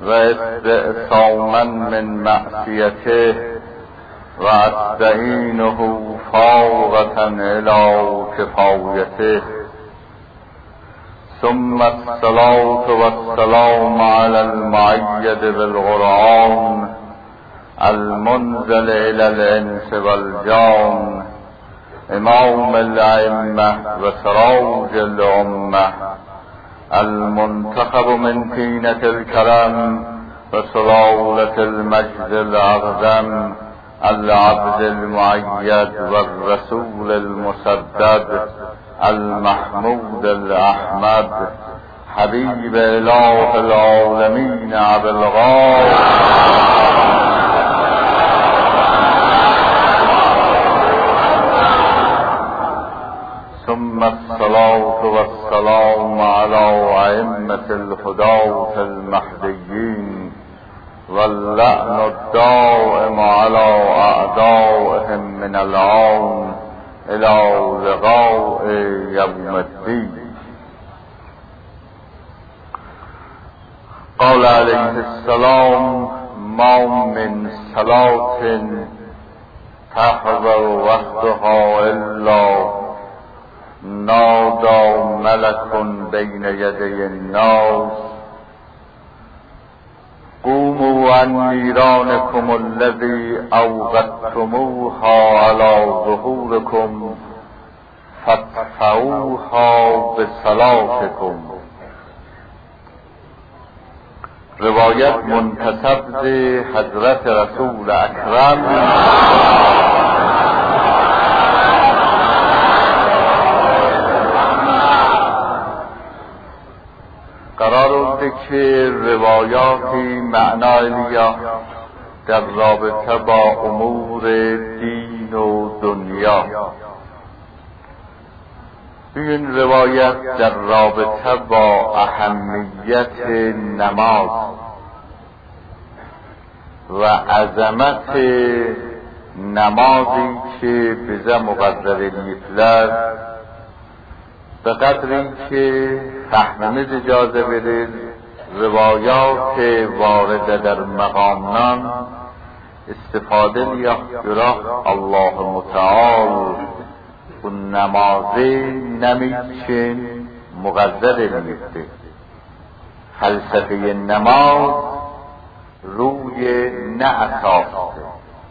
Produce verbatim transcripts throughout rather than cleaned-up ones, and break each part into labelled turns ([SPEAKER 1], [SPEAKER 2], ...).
[SPEAKER 1] و استعصاما من معصیته و استعینه فاقة الى کفایته. ثم الصلاة والسلام على المؤيد بالقرآن المنزل إلى الإنس والجان إمام الأئمة وسراج الأمة المنتخب من طينة الكرم وسلالة المجد الأعظم العبد المؤيد والرسول المسدد المحمود الأحمد حبيب إله العالمين أبي الغار ثم الصلاة والسلام على أئمة الهداة المهديين واللعن الدائم على أعدائهم من الآن إلى لقاء يوم الدين. قال عليه السلام: ما من صلاة تحضر وقتها إلا نادى ملك بين يدي الناس قوموا عن نيرانكم الذي أوقدتموها على ظهوركم فادفعوها بصلاتكم. روایت منتسب به حضرت رسول اکرم قرار است که روایاتی معناییه در رابطه با امور دین و دنیا. این روایت در رابطه با اهمیت نماز و عظمت نمازی که بزا مقدر میفلد به قدری که فهمید اجازه بدید روایات وارده در مقامنان استفاده لیاخت الله متعال و نمازه نمیچین مقدر میفته. فلسفه نماز روی نه اساسه.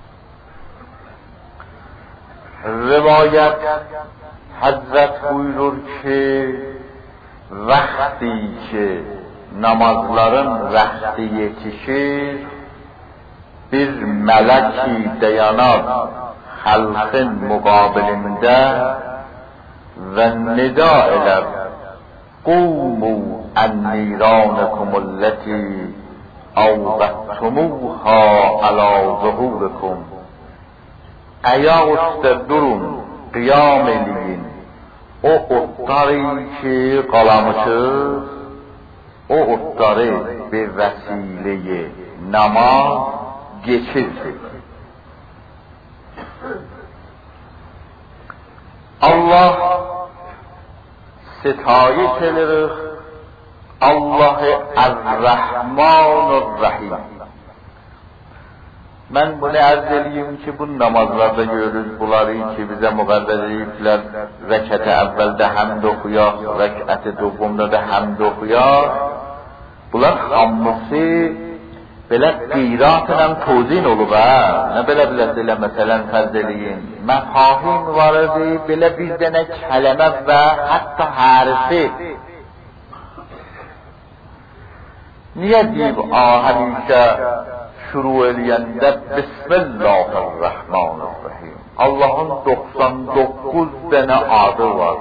[SPEAKER 1] روایت حضرت buyurur که وقتی که namazların vakti yetişir bir meleki dayanar halkın mukabilinde ve nida eder قوموا عن نيرانكم التي أوقدتموها على ظهوركم. ayağı üstə durun, qiyam eləyin. O otları ki qalamışız, o otları bir vəsiləyə namaz geçirdik. Allah ستایش edirik Allah-ı Er-Rahman-ı-Rahim. Ben bunu arz edeyim ki bu namazlarda görürüz bunları ki bize müqəddəs ediblər. Rəkəti əvvəldə həmd oxuyaq, rəkəti doqqumda da həmd oxuyaq. Bunlar hamısı belə qeyratla tozin olub ha. Nə belə bilədilə məsələn fərz eləyin. Məfahim var idi, belə bir dənə kələmə və hətta hərfi. Niyə deyib həmişə şuru eləyəndə Bismillahirrahmanirrahim. Allah'ın doksan dokuz dənə adı var.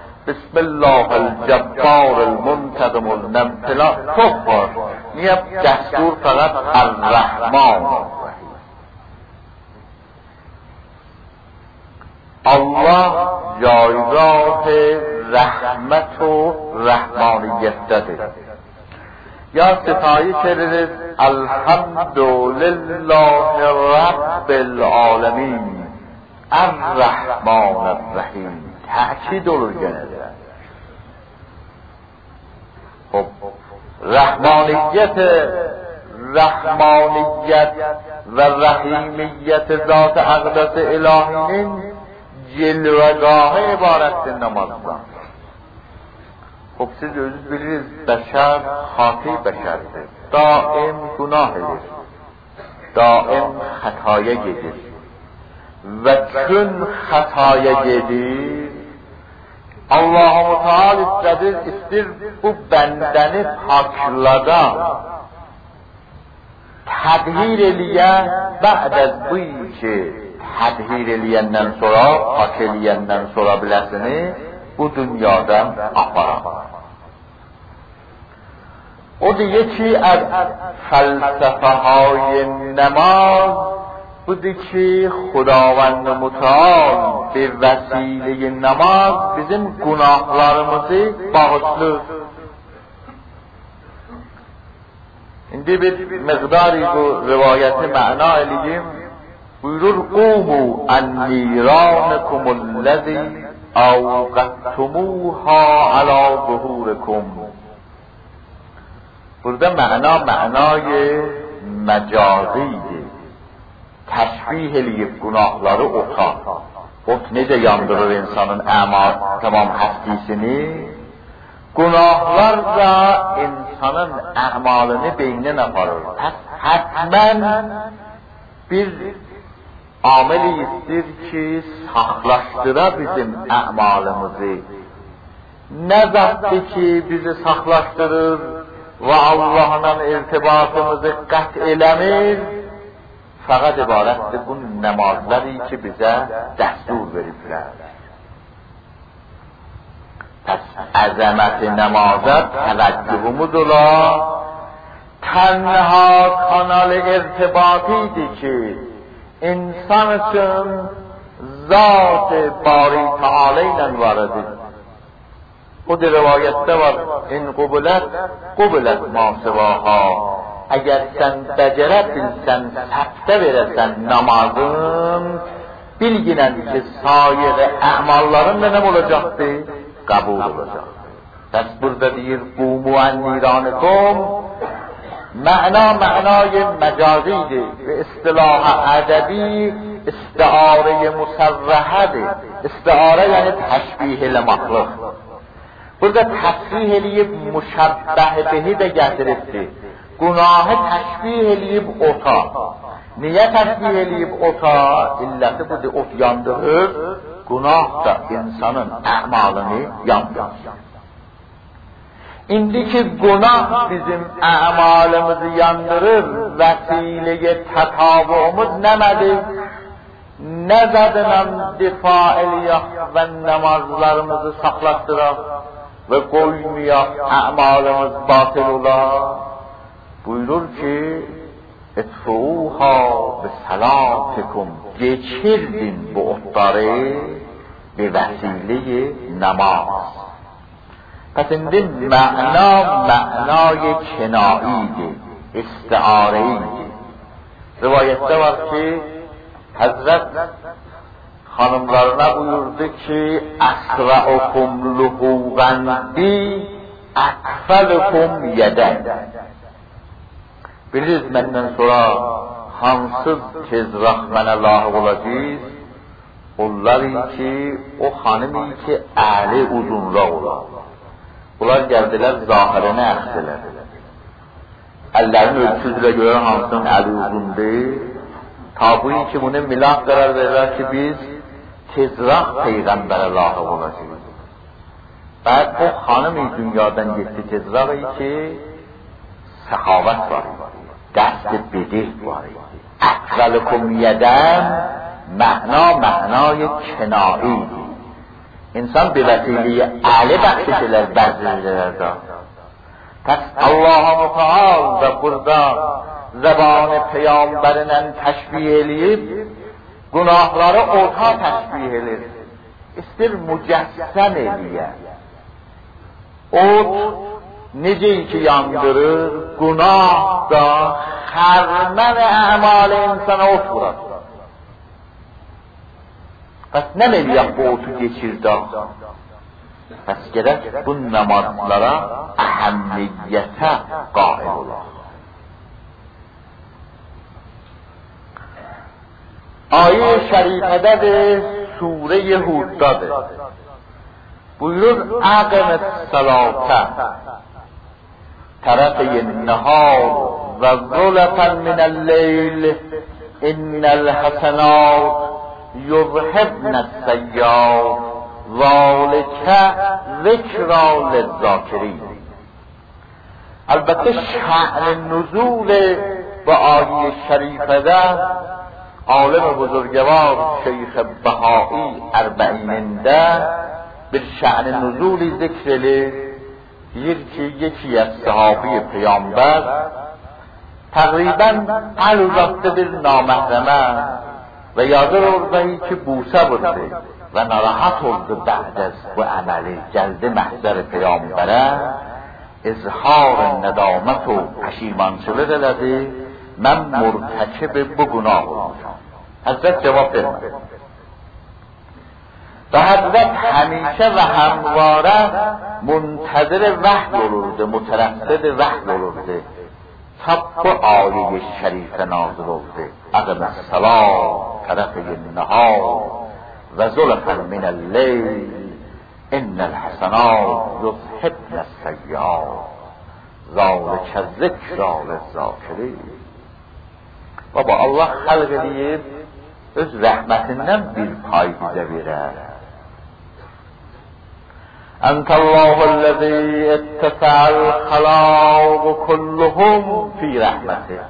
[SPEAKER 1] Bismillahirrahmanirrahim. Çox var. Niyə dəstur fəqət Ar-Rahman? Allah jaygah rəhmət و rəhmaniyyətdədir. یا ستایش edilir الحمدلله رب العالمین الرحمن الرحیم. تأکید olur gene. خب رحمانیت رحمانیت و رحیمیت ذات اقدس الهین جلوگاه عبارت نمازdan. خب siz özünüz biliriz, bəşər xati bəşərdir. Daim günah edir. Daim xətaya gedir. Və çün xətaya gedir, Allah-u Teala istədir, istir bu bəndəni paklada tədhir eləyə, bə'd az bu ki tədhir eləyəndən sonra, pak eləyəndən sonra biləsini bu dünyadan aparaq. O deyir ki, az fəlsəfəهای نماز budur ki, Xudavənd Mütəal bir vəsilə namaz bizim günahlarımızı bağışlır. İndi bir miqdari bu rivayəti məna eləyim. Buyurur, قوموا عن نیرانکم الذی اوقدتموها علی ظهورکم. Burada məna mənay məcazidir. Təşbih eləyib günahları ota. Ot necə yandırır insanın əmal tamam həstisini? Günahlar da insanın əmalını beynindən aparır. Hətmən bir ameli istir ki, saxlaşdıra bizim əmalımızı. Nə zətdir ki, bizi saxlaşdırır və Allahla irtibatımızı qət eləmir? Fəqət ibarətdir bu namazları ki, bizə dəstur veriblər. Pəs əzəməti namaza təvəccühümüz ola, tənha kanal irtibatidir ki, insan üçün zat-ı bari Teala ilə varıdır. O da rivayətdə var, in qubulət, qubulət masivaha. Əgər sən bəcərə bilsən, səbtə verəsən namazın, bilginən ki, sayiği əmalların da nə olacaqdır? Qəbul olacaq. Bəs burada deyir, qumu ən niranikum, məna mənay məcazidir və istilah ədəbi istiarə musərrəhədir. İstiarə yəni təşbih eləmaqlıq. Burada təşbih eləyib müşəbbəh bihi də gətiribdir. Günahı təşbih eləyib ota. Niyə təşbih eləyib ota? İlləti budur, ot yandırır. Günah da insanın əmalını yandırır. İndiki günah bizim əmalımızı yandırır. Vəsiləyə tətavuğumuz nəmədir? Nə zadınam difa eləyək və namazlarımızı saxlatdıraq və qoymayaq əmalımız batıl olar. Buyurur ki, etfuha bi salatikum, geçirdin bu otları bi vəsilə namaz. Pəs indi məna mənay kinaidir, istiareydir. Rivayətdə var ki, Həzrət xanımlarına buyurdu ki, əsra'ukum luhuğən bi əkfəlukum yədən. Bilirsiniz, məndən sonra hansız tezraq mənə lahıq olacaq? Onlar ki, o xanım ki, əli uzunluq olar. Bunlar gəldilər, zahirinə əxsilər. Əllərin ölçüsülə görə hansının əli uzundur. Tabi ki, bunu milah qərar verirlər ki, biz tezraq Peyğəmbərə lahıq olacaq. Bəd o xanım-i dünyadan getdi tezraq ki, səxavət var, dəst-i bedih var. Əkvəlukum yədəm, məna mənay kinaidir. İnsan bir vəsiləyə əli bəxşişilər bəzirlərdə. Pəs Allah-u Teala da burada zəbanı Peyğəmbərinin təşbih eləyib, günahları orta təşbih elir. İstir mücəssəm eləyə. Ot necə ki yandırır, günah da xərmən əmalı insana ot vurar. Pəs nə eləyək bu otu geçirdən? Pəs gərək bu namazlara əhəmmiyyətə qail olaq. آیه شریفه داده سوره هود داده بویرون اقم الصلاة طرفی النهار و ظلفا من اللیل ان الحسنات یذهبن السیئات ذلک ذکری للذاکرین. البته شأن نزول با آیه شریفه ده عالم بزرگوار شیخ بهایی اربعیننده به شأن نزول ذکر لی یکی یکی از صحابی پیامبر تقریبا علوزافته در نامحرمه و یادر اردهی که بوسه برده و نراحت ارده بعد از و عمل جلد محضر پیامبره اظهار ندامت و پشیمان شده دلده من مرتکب بگناه بودم. حضرت جواب فرمود و حضرت همیشه و همواره منتظر وحی ورده مترصد وحی ورده طب آیه شریف نازل ورده اقم الصلاة طرفی النهار و زلفا من اللیل ان الحسنات یذهبن السیئات ذلک ذکری للذاکرین. و با Allah xalq edib öz rəhmətindən bir pay bizə verər. Entəllahüllezî ettesa'l xalaq kulluhum fi rəhmətih.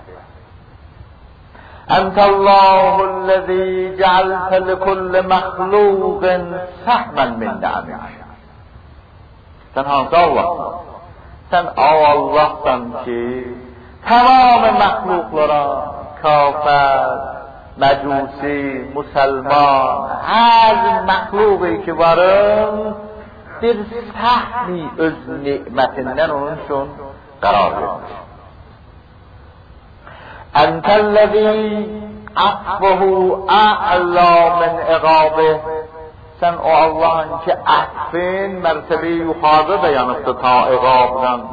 [SPEAKER 1] Entəllahüllezî cealtə likulli məxluqin səhmən min ni'amih. Sən hansı Allahsan? Sən o Allahsan ki tamam məxluqlara کافر مجوسی مسلمان هر مخلوقی که وارن در سهمی از نعمتندن اونشون قرار بده. انت الذی عفوه اعلا من عقابه. سن او الله که عفین مرتبه یخاضه بیانسته تا عقابدن.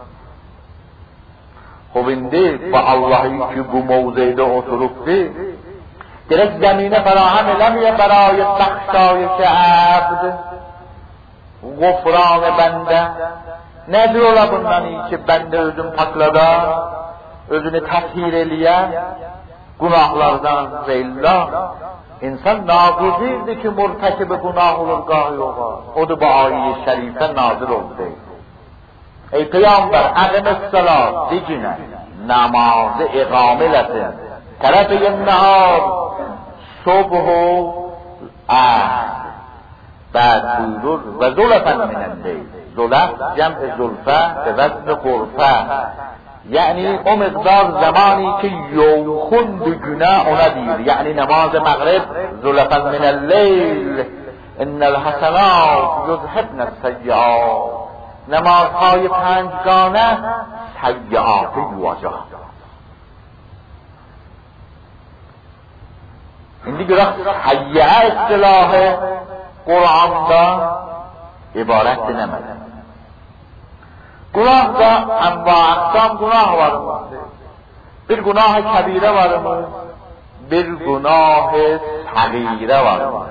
[SPEAKER 1] خب اینده با اللهی که بو موضعده اترکته درک زمینه فراهم نمیه برای بخشایش عبد غفران بنده ندرولا بندنی که بنده özün pakladan özünü təthir eləyən günahlardan və illa insan naguzirdir ki murtekibi günah olur gahi oğa. Odur bu ayet-i şerife nazil oldu. Ey Peygamber اقم الصلاة دیگینه نماز اقامه لسن طرف النهار صبح و عصر بعد بودور و زلفا من اللیل. زلف جمع زلفه به وزن غرفه یعنی اون مقدار زمانی که یوخون بگناه اونا دیر یعنی نماز مغرب زلفا من اللیل ان الحسنات یذهبن السیئات. نمازهای پنجگانه سیئات یواجه. این دیگه رخت سیئه اصطلاح قرآن دا عبارت نمیده. گناه دا انواع اقسام گناه وارمونده. bir گناه کبیره وارمونده bir گناه صغیره وارمونده.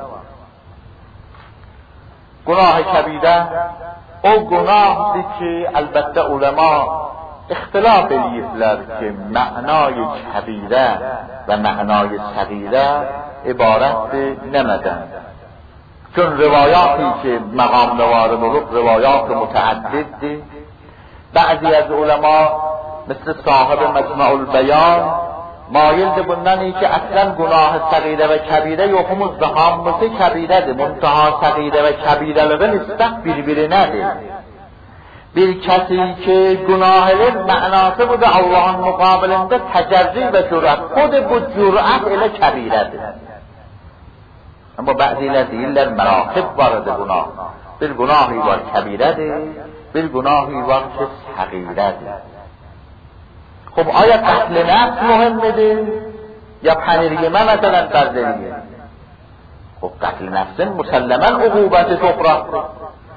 [SPEAKER 1] گناه کبیره او گناهی که البته علما اختلاف لیفلر که معنای کبیره و معنای صغیره عبارت نمدن چون روایاتی که مقام نوار ملوک روایات متعدد بعضی از علما مثل صاحب مجمع البیان مایل بودنی که اصلا گناه صغیره و کبیره یوخم الزهام مثل کبیره ده منتها صغیره و کبیره لبه نسبت بیربیره نده. bir کسی که گناه لب معناسه بوده اللهان مقابلنده تجربی و جرأت خود bu جرأت اله کبیره ده. اما بعضی لدیلر مراحب وارد گناه bir گناهی وار کبیره ده bir گناهی وار که صغیره ده. خب آیا قتل نفس مهم میده یا پنیرگی من مثلا بردریه؟ خب قتل نفس مسلما عقوبت سخرا.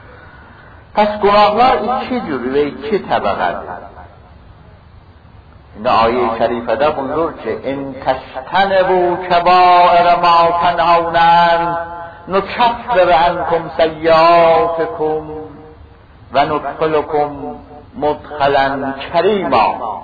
[SPEAKER 1] پس گناهlar iki جور و iki طبقه. این آیه شریفه ده بزرگ که ان تجتنبوا کبائر ما تنهون عنه نکفر عنکم سیئاتکم و ندخلکم مدخلا کریما.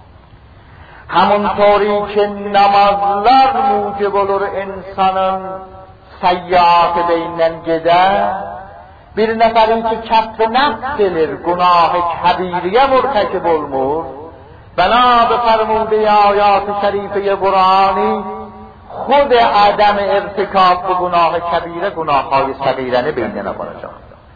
[SPEAKER 1] همونطوری که نمازlar موجب olur insanın سیئات بینن گده، bir neferi ki kaf nefs gelir günah kebiriye مرتکب olmur، بنا به فرموده آیات شریفه قرآنی خود عدم ارتکاب به گناه کبیره گناه‌های صغیرانه بین نباشد.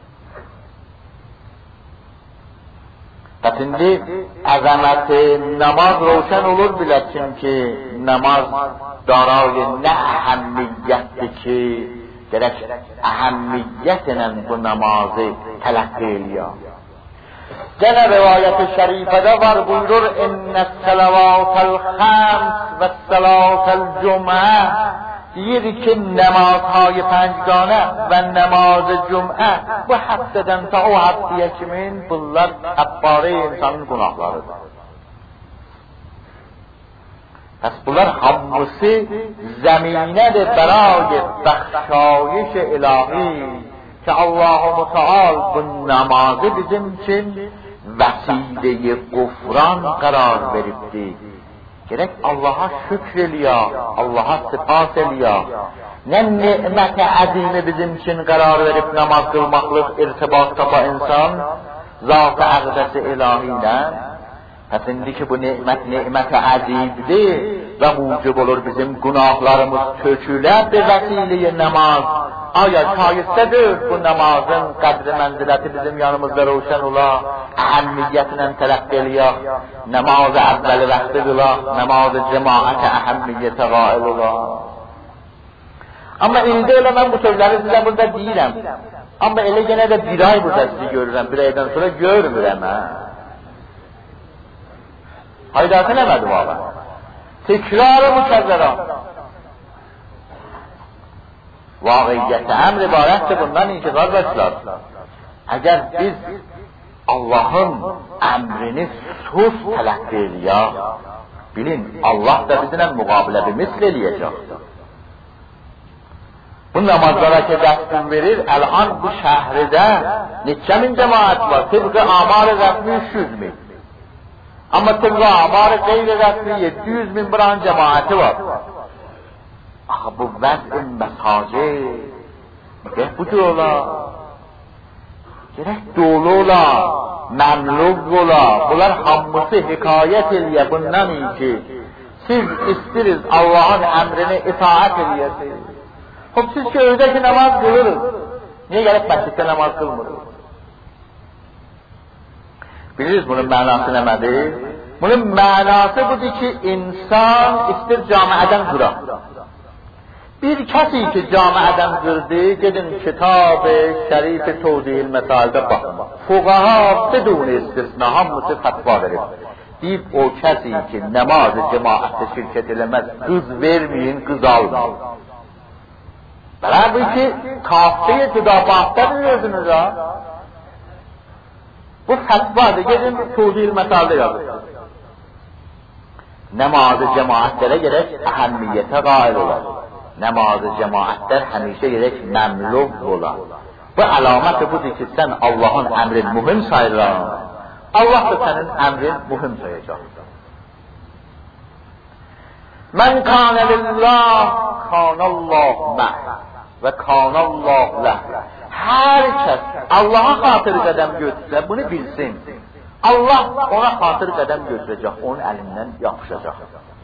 [SPEAKER 1] پس indi عظمت نماز روشن olur biləsin ki namaz دارای نه اهمیتی که gerek اهمیتنن bu namazı تلقی eləyək. Gene rivayet-i şerifede var, buyurur inne selavatel khams ve salatel cum'e, deyir ki namazهای پنجگانه و نماز جمعه bu həftədən ta o həftəyə kimin bunlar kəffare insanın günahlarıdır. پس bunlar hamısı زمینه برای بخشایش الهی که الله متعال bu namazı bizim için vəsilə qufran qərar veribdir. Gerek Allah'a şükreliyək, Allah'a sipas eləyək. Nə nemət-i əzimi bizim için qərar verib namaz qılmaqlıq irtibat tapa insan zat-ı əqdəsi ilahi ilə. Pəs indi ki bu nemət nemət-i əzimdir və mucib olur bizim günahlarımız tökülə bir vəsilə namaz. Aya şayistədir bu namazın qədri mənziləti bizim yanımızda roşən ola, əhəmmiyyətlə tələqqi eləyək, namaz-ı əvvəli vaxtı qılaq, namaz-ı cemaətə əhəmmiyyətə qail olaq. Amma indi elə mən bu sözləri sizə burada deyirəm. Amma elə yenə də bir ay burada sizi görürəm, bir aydan sonra görmürəm. Haydası nəmədi valla? Tekrar-ı mükərrəran. واقعیت امر عبارت bundan ki kardeşler, eğer biz Allah'ın emrini sus telakki eləyək, bilin Allah da bizimle muqabilə bir misl eləyəcək. Bu namazlara ki dəstun verir, الان bu şəhridə neçə min cemaat var, tıbqı amar-ı rəsmi üç yüz min. Amma tıbqı amar-ı qeyri rəsmi yedi yüz min buran cemaati var. Aha bu vəz'in məsacid, gerek bu ola, gerek dolu ola, məmluq ola, bunlar hamısı hikayət eləyə bundan ki, siz istiriz Allah'ın əmrini itaat eləyəsiniz. Hop siz ki özdə ki namaz qılırız, niye gəlib məsciddə namaz qılmırız? Bilirsiniz bunun mənası nəmədir? Bunun mənası budur ki, insan istir camiədən qırar. Bir kسی که جامعه‌دن قرده gedin کتاب شریف توضیح المسائل bakın. Fuqaha بدون istisna hamısı fatva verir. Deyib o kسی ki namaz cemaatdə şirkət eləməz, qız verməyin, qız almayın. Bələ bu ki kafeye tüdafatdadır özünüz ha. Bu fatvadır, gedin توضیح المسائل yazın. Namaz cemaatlərə gerek əhəmmiyyətə qail olar. Namaz cemaatler hemişe gerek memluq ola. Bu alamet budur ki sen Allah'ın emrin mühim sayıran, Allah da senin emrin mühim sayacak. Men kâne lillah, kânallah meh ve kânallah leh. Her kes Allah'a hatır qədəm götürsə bunu bilsin. Allah ona hatır qədəm götürəcək, onun əlindən yapışacaq.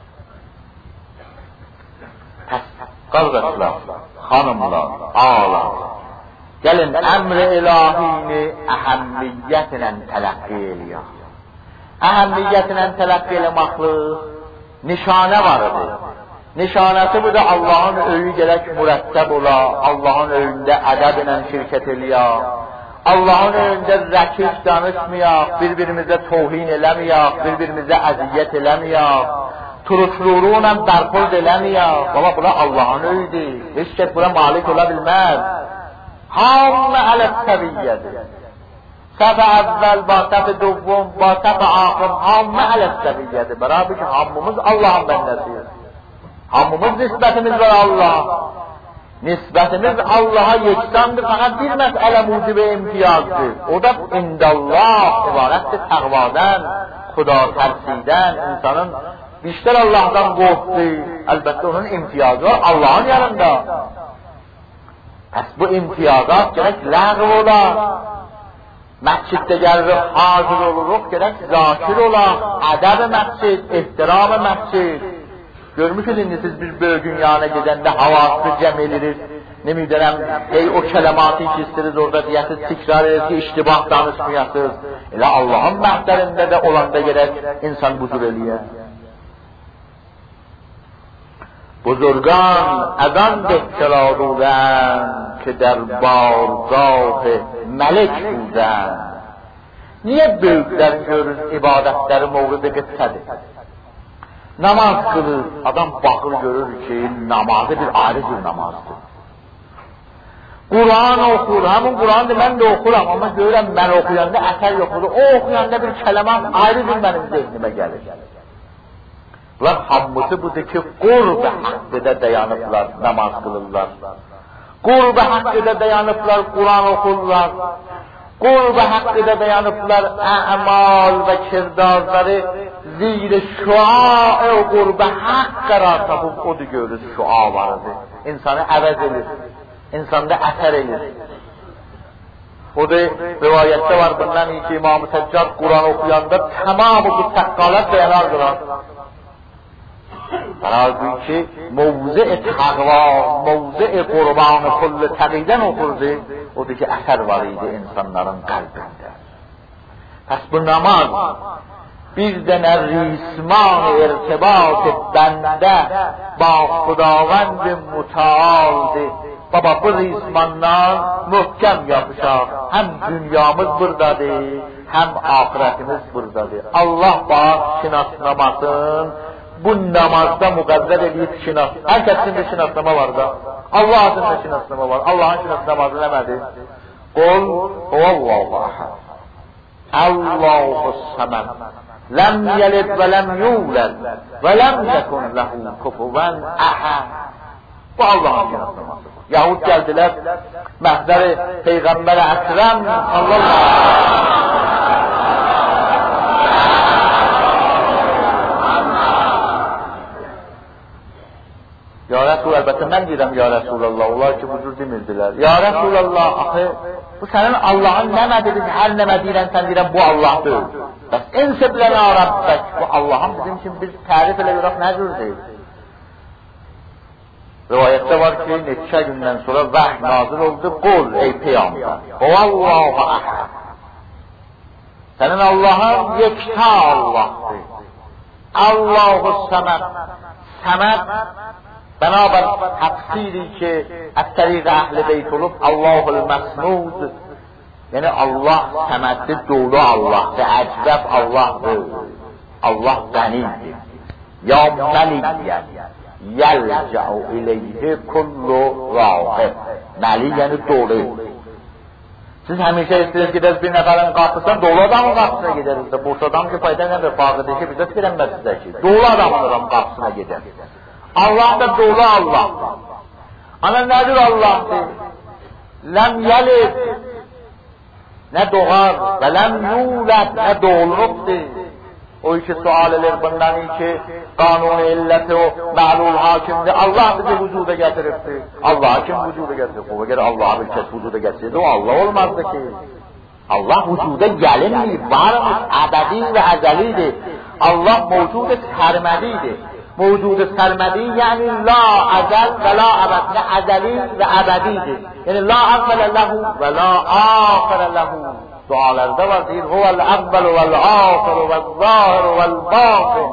[SPEAKER 1] Pəs qardaşlar, xanımlar, ağalar, gəlin əmr-i ilahini əhəmmiyyətlə tələqqi eləyək. Əhəmmiyyətlə tələqqi eləmaqlıq nişanə varıdır. Nişanəsi bu da Allah'ın öyü gələk mürəttəb ola, Allah'ın öyündə ədəblə şirkət eləyək, Allah'ın öyündə rəkik danışmayaq, bir-birimizə tohin eləməyək, bir-birimizə əziyyət eləməyək, turuşluğuna bərxurd eləməyək. Baba buna Allah'ın öyüdür. Heç kəs buna malik ola bilməz. Hamı ələb səviyyədir. صف اول با صف دوم با صف آخر همه علی السویه، برای که هممز Allah'ın bəndəsiyiz. Hamımız nisbətimiz var Allah. Nisbətimiz Allah'a yeksandır, fakat bir məsələ mucib imtiyazdır. O da indallah ibarətdir, təqvadan, xuda tərsidən, insanın بیشتر Allah'dan qorxdu. Əlbəttə onun imtiyazı var Allah'ın yanında. Pəs bu imtiyazat gerek ləğv olar. Məsciddə gəlirik, hazır oluruq, gerek zakir olar. Ədəb məscid, ehtiram məscid. Görmüşsünüz indi siz bir bölgün yanına gedəndə havası cəm edilir. Ne müdərəm, ey o kələmatı ki istiriz orada deyəsiz, tikrar edilir ki, iştibah danışmayasız. Elə Allah'ın məhdərində də olanda gerek insan buzur eləyər. بزرگان از آن بهتر بودند که در بارگاه ملک بودند. Niye büyükler görür ibadetleri mevlidi gitsedir? Namaz kılır, adam bakır görür ki namazı bir ayrı bir namazdır. Kur'an okur, hemen Kur'an'da ben de okuram ama görürüm ben okuyanda eser yoktur. O okuyanda bir kelimat ayrı bir benim zihnime gelir. Bunlar hamısı budur ki qurb-ı haqqıda dayanıblar, namaz kılırlar. Qurb-ı haqqıda dayanıblar, Kur'an okurlar. Qurb-ı haqqıda dayanıblar, a'mal ve kirdarları zir-i şua-ı qurb-ı haqq qarar tapıb, odur görür şua vardır. İnsanı əvəz edir, insanda əsər edir. O da rivayette var bundan ki İmam-ı Seccar Kur'an okuyanda tamamı bu sakkalat dayanar durar. Bana ki mevzi-i taqva, mevzi-i qurbanı kullu taqiden okurdu. O da ki əsər var idi insanların qalbində. Pəs bu namaz bir dənə risman-ı irtibat bəndə ba Xudavənd mütealdir. Baba bu rizmandan möhkəm yapışaq. Hem dünyamız buradadır, hem ahiretimiz buradadır. Allah bağ şinaslamasın, bu namazda müqəddər edib şinas. Herkesin bir şinaslama var da. Allah'ın da şinaslama var. Allah'ın şinaslaması nəmədir? Qul huvallahu ahad. Allahu samed. Lem yelid ve lem yulad ve lem yekun lehu kufuven ahad. Bu Allah'ın şinaslaması. Yahud geldiler, məhzəri Peyğəmbər Əkrəm sallallahu aleyhi ve Ya Resul, əlbəttə mən deyirəm Ya Resulallah, onlar ki bu cür demirdilər. Ya Resulallah, axı, bu sənin Allah'ın nəmədir, hər nəmə deyirən sən deyirəm, bu Allah'dır. Bəs ensə bilənə Rabbək, bu Allah'ın bizim için bir tərif elə görək nə cürdür? Rivayette var ki, neçə gündən sonra vəhy nazil oldu, qul ey Peyğəmbər, Huvallahu ahad. Sənin Allah'ın yekta Allah'dır. Allahu samed. Samed, beraber tafsiri ki,ət-təriq əhl-i beyt olub, Allahul məsnud. Yəni Allah səməddir, dolu Allah'dır, əcbəb Allah'dır. Allah qəniydir. Ya məliyyən. Yəlcəu ileyhi kullu rağib. Məli yəni dolu. Siz həmişə istəyirsiniz gedərsiniz bir nəfərin qapısına, dolu adamın qapısına gedərsiniz. Boş adam ki fayda nədir? Fağıdır ki bizə fikirənməz sizə ki. Dolu adamın qapısına gedər. Allah da dolu Allah'dır. Ana nədir Allah'dır? Ləm yəlid, nə doğar və ləm yulad, nə doğulubdur. O iki sual edir bundan ki kanun illeti o ma'lul hakimdir. Allah bizi vücuda getiripti. Allah kim vücuda getirip? O eğer Allah'a bir kez vücuda getirseydi o Allah olmazdı ki. Allah vücuda gelinmeyip varmış, ebedi ve ezelidir. Allah mevcud sermedidir. Mevcud sermedi yani la ezel ve la ebed, ne ezeli ve ebedidir. Yani la evvele lehu ve la ahire lehu. Dualarda var deyir, huvel evvelu vel ahiru vel zahiru vel batin.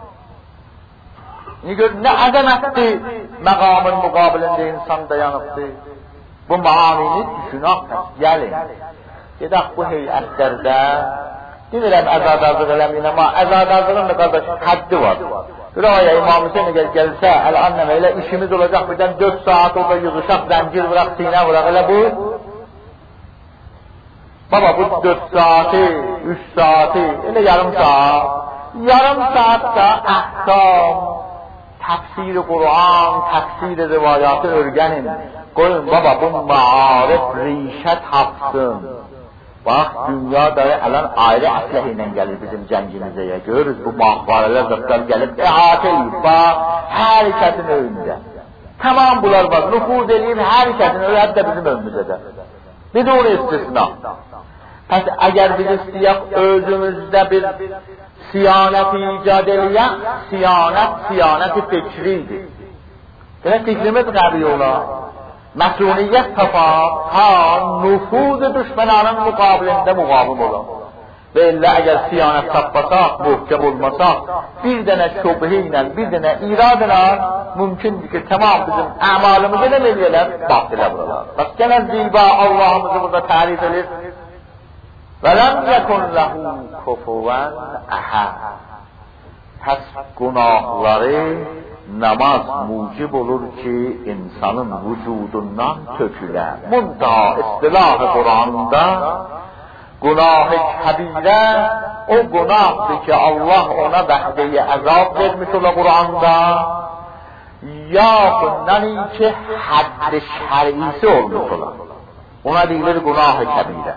[SPEAKER 1] Ne əzəmətdir məqamın müqabilində insan dayanıbdır. Bu maanini düşünək, gəlin. Gedək bu heyətlərdə, demirəm əzadazlıq eləməyin, amma əzadazlığın da qardaş həddi var. Bir aya İmam Hüseyin əgər gəlsə, əl-annəmə elə işimiz olacaq, birdən dörd saat orada yığışaq, zəncir vıraq, sinə vıraq, elə bu. بابا بود دو ساعته üç saati öyle yarım saat yarım saatte ahkam tafsir Kur'an tafsir rivayatı öğrenin koyun baba bu maarif rişe tapsın. Bak dünya da alan aile asliyle gelir bizim cəngimizə ya görürüz bu mahvareler zıtlar gelip ihate edip bak herkesin önünde tamam bunlar var nüfuz edip herkesin önünde hatta bizim önümüzde de bidun istisna. Pes eğer biz istəyək özümüzde bir siyanet icad eləyək, siyanet siyaneti fikridir. Demek fikrimiz qabi ola. Məsuniyet tapar, ta nüfuz düşmanının mukabilinde mukabım ola. Ve illa eğer siyanet tapmasak, muhkem olmasak, bir dene şubhiyle, bir dene iradına mümkündür ki tamam bizim amalımızı ne veriyorlar? Bahtile buralar. Bak gene ziba Allah'ımızı burada tarif edir. وَلَمْ يَكُنْ لَهُ كُفُوًا اَحَدٌ Pes günahları namaz mucib olur ki insanın vücudundan töküle. Muntaha istilah-ı Kur'an'da günah-ı kebire o günahdır ki Allah ona vehde-i azab vermiş ola Kur'an'da ya bundan ki hadd-i şer'isi olmuş ola. Ona deyilir günah-ı kebire.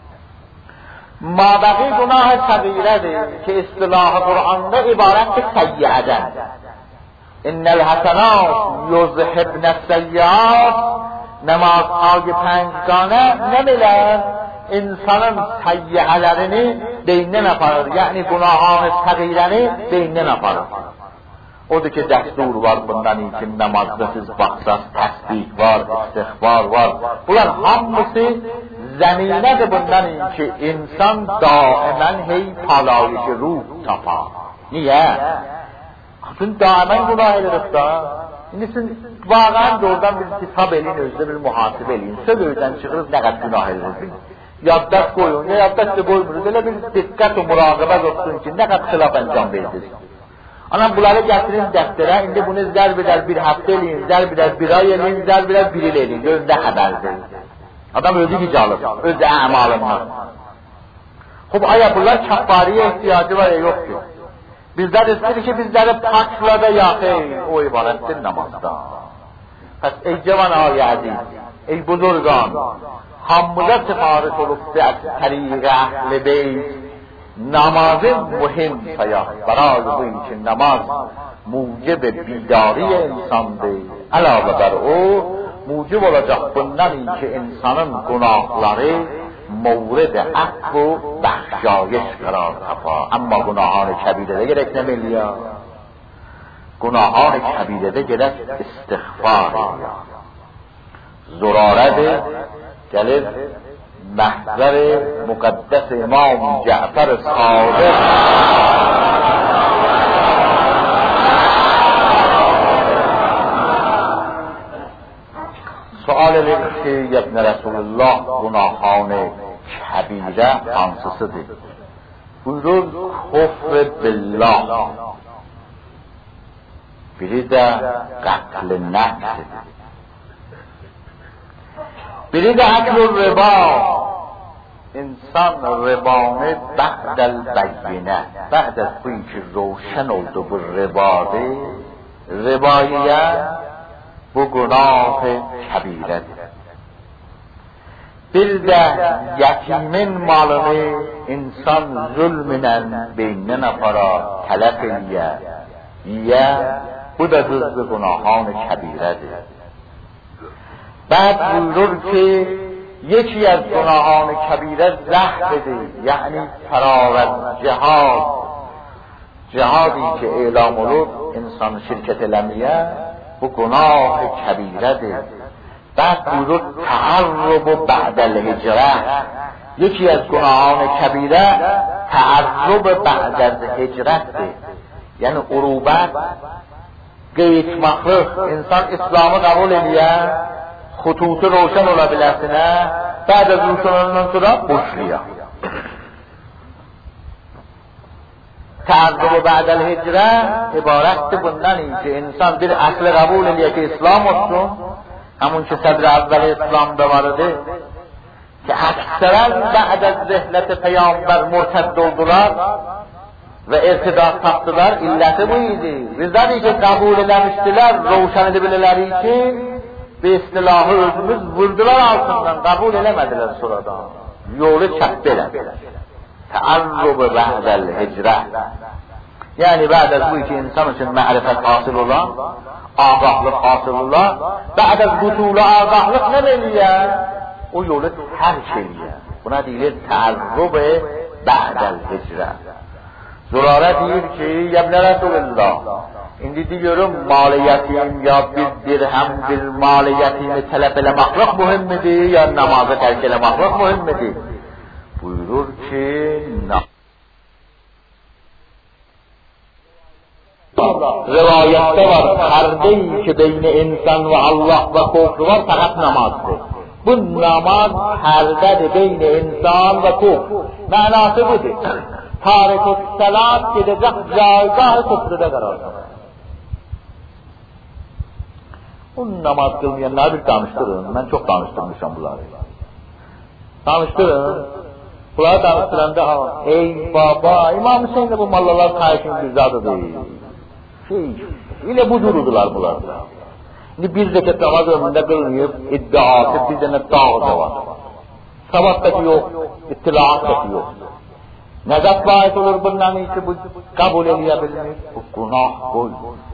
[SPEAKER 1] Mabaqi günah-ı kebiredir ki istilah-ı Kur'an'da ibarettir seyyi'eden. İnnel hasenat yuzhibne seyyiat namazhâgi pəncgane ne biler? İnsanın seyyi'elerini beyninden aparır. Yani günahı sagireni beyninden aparır. Odur ki destur var bundan için namazda siz baksaz tasbih var, istihbar var. Bunlar hamısı zeminedir bundan için insan daimen hey palayışı ruh tapar. Niye? Çünkü daimen günah ederiz da. Şimdi siz varan doğrudan bir hesap elin, özde bir muhasebe elin. Sözlerden çıkırız ne kadar günah ederiz. Yaddaş koyun, ya yaddaş da koymuyoruz. Öyle bir dikkat ve murakabe olsun ki ne kadar xilaf encam veririz. Anam bunları getirin dəftərə, indi bunu zərb edər bir həftə eləyin, zərb edər bir ay eləyin, zərb edər bir il eləyin, gör nə xəbərdir. Adam özü güc alır, öz əmalından. Xub, aya bunlar kəffariyə ihtiyacı var ya, yoxdur. Bizlər istəyir ki, bizləri paklada yaxey, o ibarətdir namazda. Pəs, ey cavan ağay əziz, ey buzurgan, hamıza sifarış olubdur təriqə əhl-i beyt, namazı muhim sayaq. Barای bu için namaz mucib bidari insandır. Əlavə bər o, mucib olacaq bundan ki insanın günahları mevrid əfv و bəxşayış qarar tapar. Amma günahان kəbirədə gerək nə meliya? Günahان kəbirədə gerək istiğfar eləyər. Zurarədir, gəlir محضر مقدس امام جعفر صادق sual edir ki ابن رسول الله günahان kəbirə hansısıdır? Buyurur kufr billah, biri də qatl nəfsidir, biri də əklur riba. İnsan ribanı bə'dəl bəyyinə, bə'd az bu ki روشن oldu bu ribadır, ribaiyə bu günah kəbirədir. Bir də yetimin malını insan zulmünən beynindən aparar, tələf eləyə, yiyə, bu da hızlı günahان kəbirədir. بعد buyurur ki یکی از گناهان کبیره زهده، یعنی فرار از جهاد، جهادی که اعلام olur انسان شرکت لمیه bu گناه کبیره ده. بعد buyurur تعرب بعد الهجره، یکی از گناهان کبیره تعرب بعد از هجرت ده، یعنی عروبت qeytmaqlıq. İnsan İslamı qəbul edən xututu roşan ola biləsinə, bəd az roşanlarından sonra boşluya. Təəqqüb-ü bə'dəl hicrə ibarətdir bundan ki, insan bir əsli qəbul edən ki, İslam olsun, həmun ki, sədr əvvəli İslamda var idi, ki əksərən bə'd-əz rəhlət Peyğəmbər murtədd oldular və irtidat tapdılar, illəti bu idi. Bizdən ki, qəbul eləmişdilər, roşan edebilirləri için bir istilahı özümüz vurdular altından, qəbul eləmədilər sonradan. Yolu çəkdi elədilər. Təarrub-ı bə'dəl hicrə. Yəni, bə'd-əz bu iki insan üçün mərifət hasıl olan, ağahlıq hasıl olan, bə'd-əz qutulu ağahlıq nə eləyər? O yolu tərk eləyər. Buna deyilir təarrub-ı bə'dəl hicrə. Zürarə deyir ki, yəbnə Rəsulullah, indi diyorum maliyyətim ya bir dirhəm bir maliyyətimi tələb eləmaqlıq mühimmidir, ya namazı tərk eləmaqlıq mühimmidir. Buyurur ki, rivayette var, perde-i ki beyni insan ve Allah ve kufr var, fakat namazdır. Bu namaz perdedir beyni insan ve kufr. Manası budur. Tarih-ı salat gidecek caygah-ı kufrıda karar. Bu namaz kılmayanlar bir tanıştırın. Ben çok tanıştırmışım bunları. Tanıştırın. Bunları tanıştıranda ha, ey baba, İmam Hüseyin de bu mallalar karşın güzadı değil. Şey, ile bu durdular bunlar. Şimdi bir rekat namaz ömründe kılmayıp iddiası bir tane dağda var. Sabahtaki yok, ittilaataki yok. Nezat vahit olur bundan iyisi bu kabul edilebilir. Bu günah koy.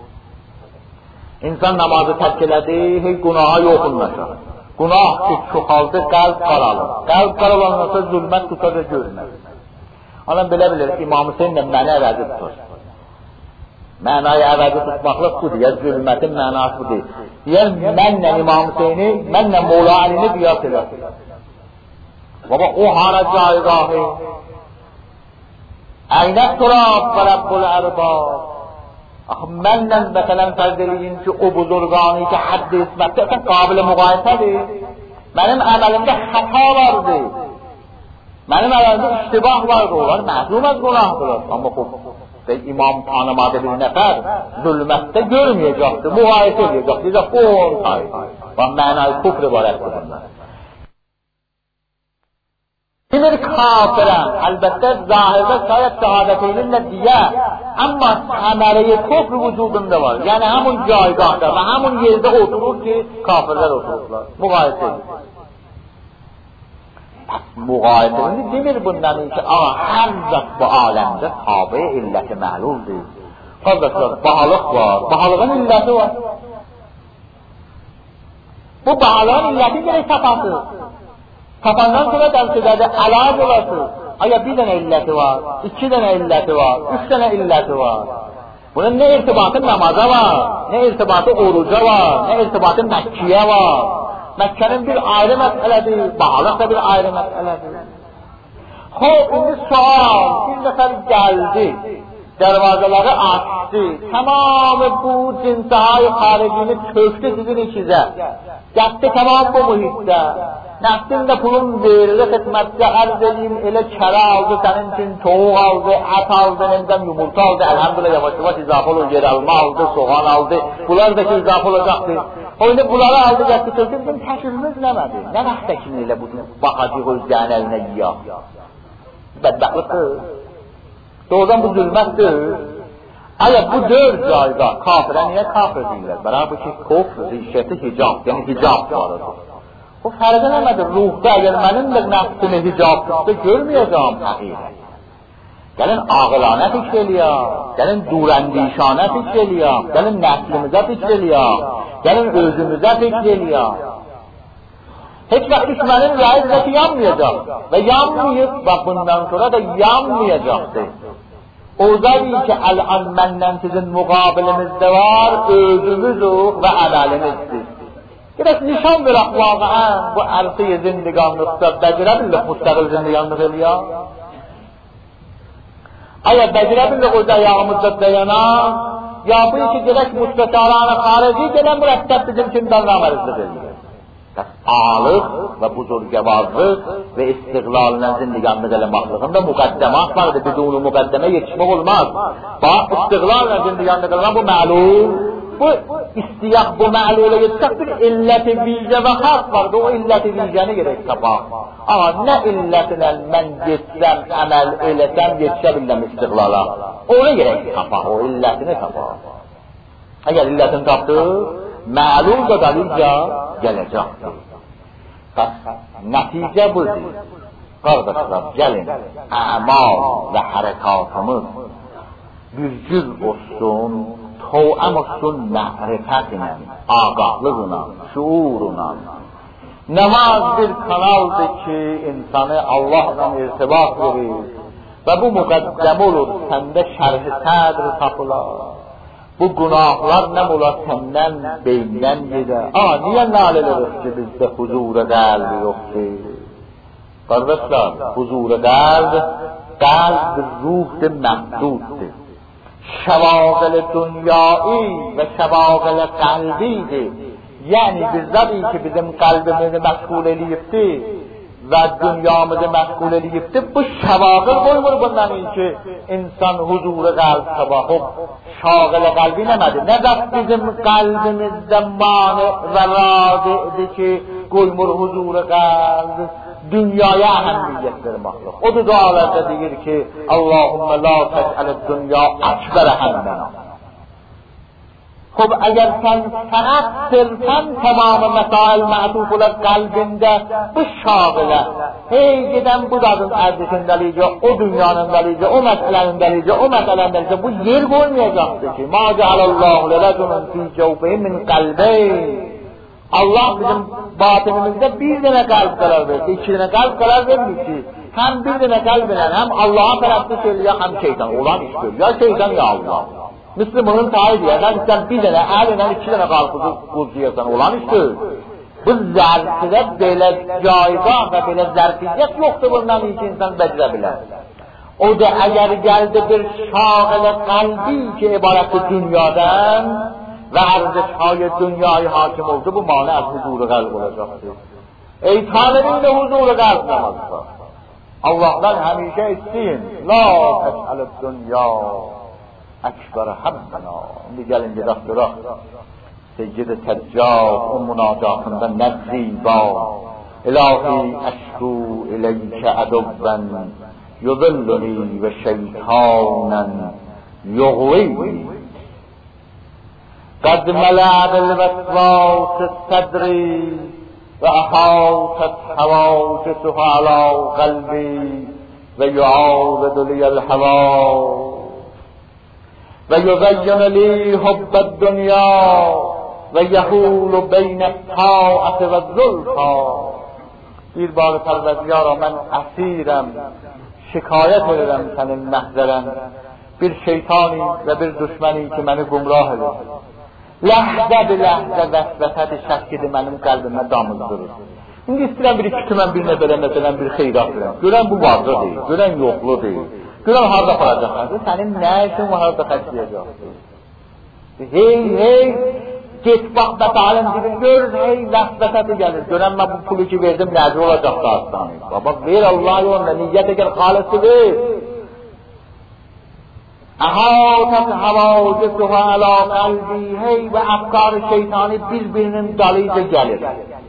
[SPEAKER 1] İnsan namazı terk elədi, hiç günaha yoxunlaşır. Günah ki çoxaldı, qalb qaralır. Qalb qaralanırsa zulmət tutacaq görünür. Anam belə bilir, İmam Hüseyin də məni əvəzi tutur. Mənayı əvəzi tutmaqlıq budur, ya zulmətin mənası budur. Deyər, mənlə İmam Hüseyni, mənlə Mola Əlini qiyas elər. Baba, o hara caygahı, əynət turab və Rəbbul ərbab. Mənlə məsələn fərz eləyin ki, o buzurqanı ki, hədd-i ismətdə sən qabil-i müqayisədir. Mənim əməlimdə xəta vardı. Mənim əməlimdə iştibah vardı. Onlar məhzum az günahdır. Amma o imam tanımadı bir nəfər zulmətdə görməyəcəkdir, müqayisə edəcəkdir. Deyəcək, o on tay. Və mənayı kufr ibarətdir bunlar. Kimir kafirəm, əlbəttə zahirdə şayət şəhadəteyninlə diyə, amma səmərəyi kufr vücudunda var. Yəni həmun caygahda və həmun yerdə oturur ki, kafirlər otururlar. Müqayisə edir. Müqayisə edir. Demir bundan ki, ağa, hər zət bu aləmdə tabi illəti məluldur. Qardaşlar, bahalıq var, bahalığın illəti var. Bu bahalığın illəti gerək tapasır. Tapandan sonra dərsədədə əlac olasın. Aya bir dənə illəti var, iki dənə illəti var, üç dənə illəti var. Bunun nə irtibatı namaza var, nə irtibatı oruca var, nə irtibatı Məkkiyə var. Məkkənin bir ayrı məsələdir, bahalıq da bir ayrı məsələdir. Xoş, indi sual, bir nəfər gəldi, dərvazaları açdı, tamamı bu cinsahay xaricini çöktü sizin içizə. Gətti tamam bu mühitdə. Nəfsində pulun verilir, xidmətdə ərz edeyim, elə kələ aldı, sənin üçün toğuq aldı, ət aldı, nəmdən yumurta aldı, əlhamdülillah yavaş-yavaş izafə olur, yer alma aldı, soğan aldı, bunlar da ki izafə olacaqdır. O indi bunları aldı, gətti, sözüm, bizim təşirimiz nəmədi? Nə vaxtda kimi elə bu baxacıq özgərin əlinə yiyaq? Bədbəqlıqdır. Doğrudan bu zülmətdir. Aya bu dör cayda kafirə niyə kafir deyirlər? Bərabər bu ki, kufr, zişəti hicab, yəni hicab varıdır. O fərq eləmədir, ruhda əgər mənim də nəfsini hicab tutsa görməyəcəm həqiqət. Gəlin ağılanə fikr eləyək, gəlin durəndişanə fikr eləyək, gəlin nəslimizə fikr eləyək, gəlin özümüzə fikr eləyək. Heç vaxt düşmənin rəizzəti yanmayacaq və yanmayıb və bundan sonra da yanmayacaqdır. Ozadır ki, əl-an məndən sizin müqabilimizdə var, özümüzük və əməlimizdir. Gerek nişan verək vaqəən bu ərqi zindiqanlıqda bəcirə billik müstəqil zindiqanlıq eləyək. Aya bəcirə billik o ayağımızda dayanaq, ya bu ki gerek müstəqalanı xarici gələn mürəttəb bizim için bərnamərizlik eləyək. Ağalıq və buzurgəvazlıq və istiqlalına zindiqanlıq eləmaqlığında müqəddəmat vardır, bidunu müqəddəmə yetişmək olmaz. Bax, istiqlalına zindiqanlıq eləmək bu məlum. Bu
[SPEAKER 2] istiyaq bu məlulə yetsək bir illəti vicə və xas vardı, o illəti vicəni gerək tapaq. Amma nə illətinə mən yetsəm, əməl eləsəm, yetsə biləm istiqlala. Onu gerək tapaq, o illətini tapaq. Əgər illətini tapdıq, məlul da dalınca gələcəkdir. Bəs nəticə budur. Qardaşlar, gəlin, əmal və hərəkatımız güzgül olsun, toəm olsun məhrifət ilə, ağahlığına, şuuruna. Namaz bir kanaldır ki, insanı Allah'la irtibat verir və bu müqəddəm olur, səndə şərh-i sədr tapılar. Bu günahlar nə olar səndən, beyndən gedə. Aa, niyə nalələr ki, bizdə huzur-ı qəlbi yoxdur? Qardaşlar, huzur-ı qəlb, qəlb ruhdur, məhduddur. Şəvaqəl dünyai və şəvaqəl qəlbidir. Yəni bizdə ki, bizim qəlbimizi məşğul eləyibdir və dünyamızı məşğul eləyibdir. Bu şəvaqəl qoymur bundan ki, insan huzur-ı qəlb sabahıb. Şağıl qəlbi nəmədir? Nəzət bizim qəlbimizdə mani və radidir ki, qoymur huzur-ı qəlb. Dünyaya əhəmmiyyət verməkdir. O da dualarda deyir ki, Allahümme la tec'alid dünya ekber həmmena. Xub, əgər sən sənət sirsən tamamı məsail mətuf olar qəlbində bu şağılə, hey gedən bu dadın ərzisindəlikcə, o dünyanındəlikcə, o məsələnindəlikcə, o məsələnindəlikcə bu yer qoymayacaqdır ki, ma cealallahu lələcunun fi cevbeyi min qəlbeyn. Allah bizim batınımızda bir dənə qəlb qərar verdi, iki dənə qəlb qərar vermiş ki, həm bir dənə qəlb ilə, həm Allah'a tərəfdə söylüyor, həm şeytan olan iş görür. Ya şeytan ya Allah. Müslümanın tayid yerdən sən bir dənə, əl ilə iki dənə qarpızı qurcuyarsan, olan iş görür. Bu zərfidə belə caizah və belə zərfiyyət yoxdur bundan ki, insan bəcrə bilər. O da əgər gəldi bir şağılə qəlbi ki, ibarətdir dünyadan, və ərzişهای dünyayı hakim oldu, bu mani az huzur-u qəlb olacaqdır. Ey talibin də huzur-u qəlb namazı. Allah'dan həmişə isteyin. La tec'alid dünya ekber həmmena. İndi gəlin gedək duraq. Seyyid-i Səccad o münacatında nəzziba. İlahi əşku iləykə ədubben yudilluni və şeytanən yuğvini. قد ملأ بالوسواس صدري وأحاطت حواجسها على قلبي ويعاود لي الهوى ويزين لي حب الدنيا ويحول بين الطاعة والزلفى. Bir bari Pərverdigara, mən əsirəm, şikayət edirəm sənin məhzərən, bir şeytani və bir düşməni ki, məni qumrah edir. Ləhzə bir ləhzə vəsvəsədir, şəkkidir mənim qəlbimə damızdırır. İndi istəyirəm bir iki tümən bir nəfərə məsələn bir xeyrat verəm. Görən bu vardı deyil, görən yoxlu deyil. Görən harada paracaqdır, sənin nə üçün var harada xərcləyəcəkdir? Hey, hey, get bax da talim gibi gör, hey, vəsvəsəti gəlir. Görən mən bu pulu ki verdim, nəzi olacaqdı aslanı. Baba, ver Allah yolunda, niyyət əgər xalısı ver. Əhatət həvacəsuhə əla qəlbi, hey, və əfkar şeytani bir-birinin dalıyca gəlir.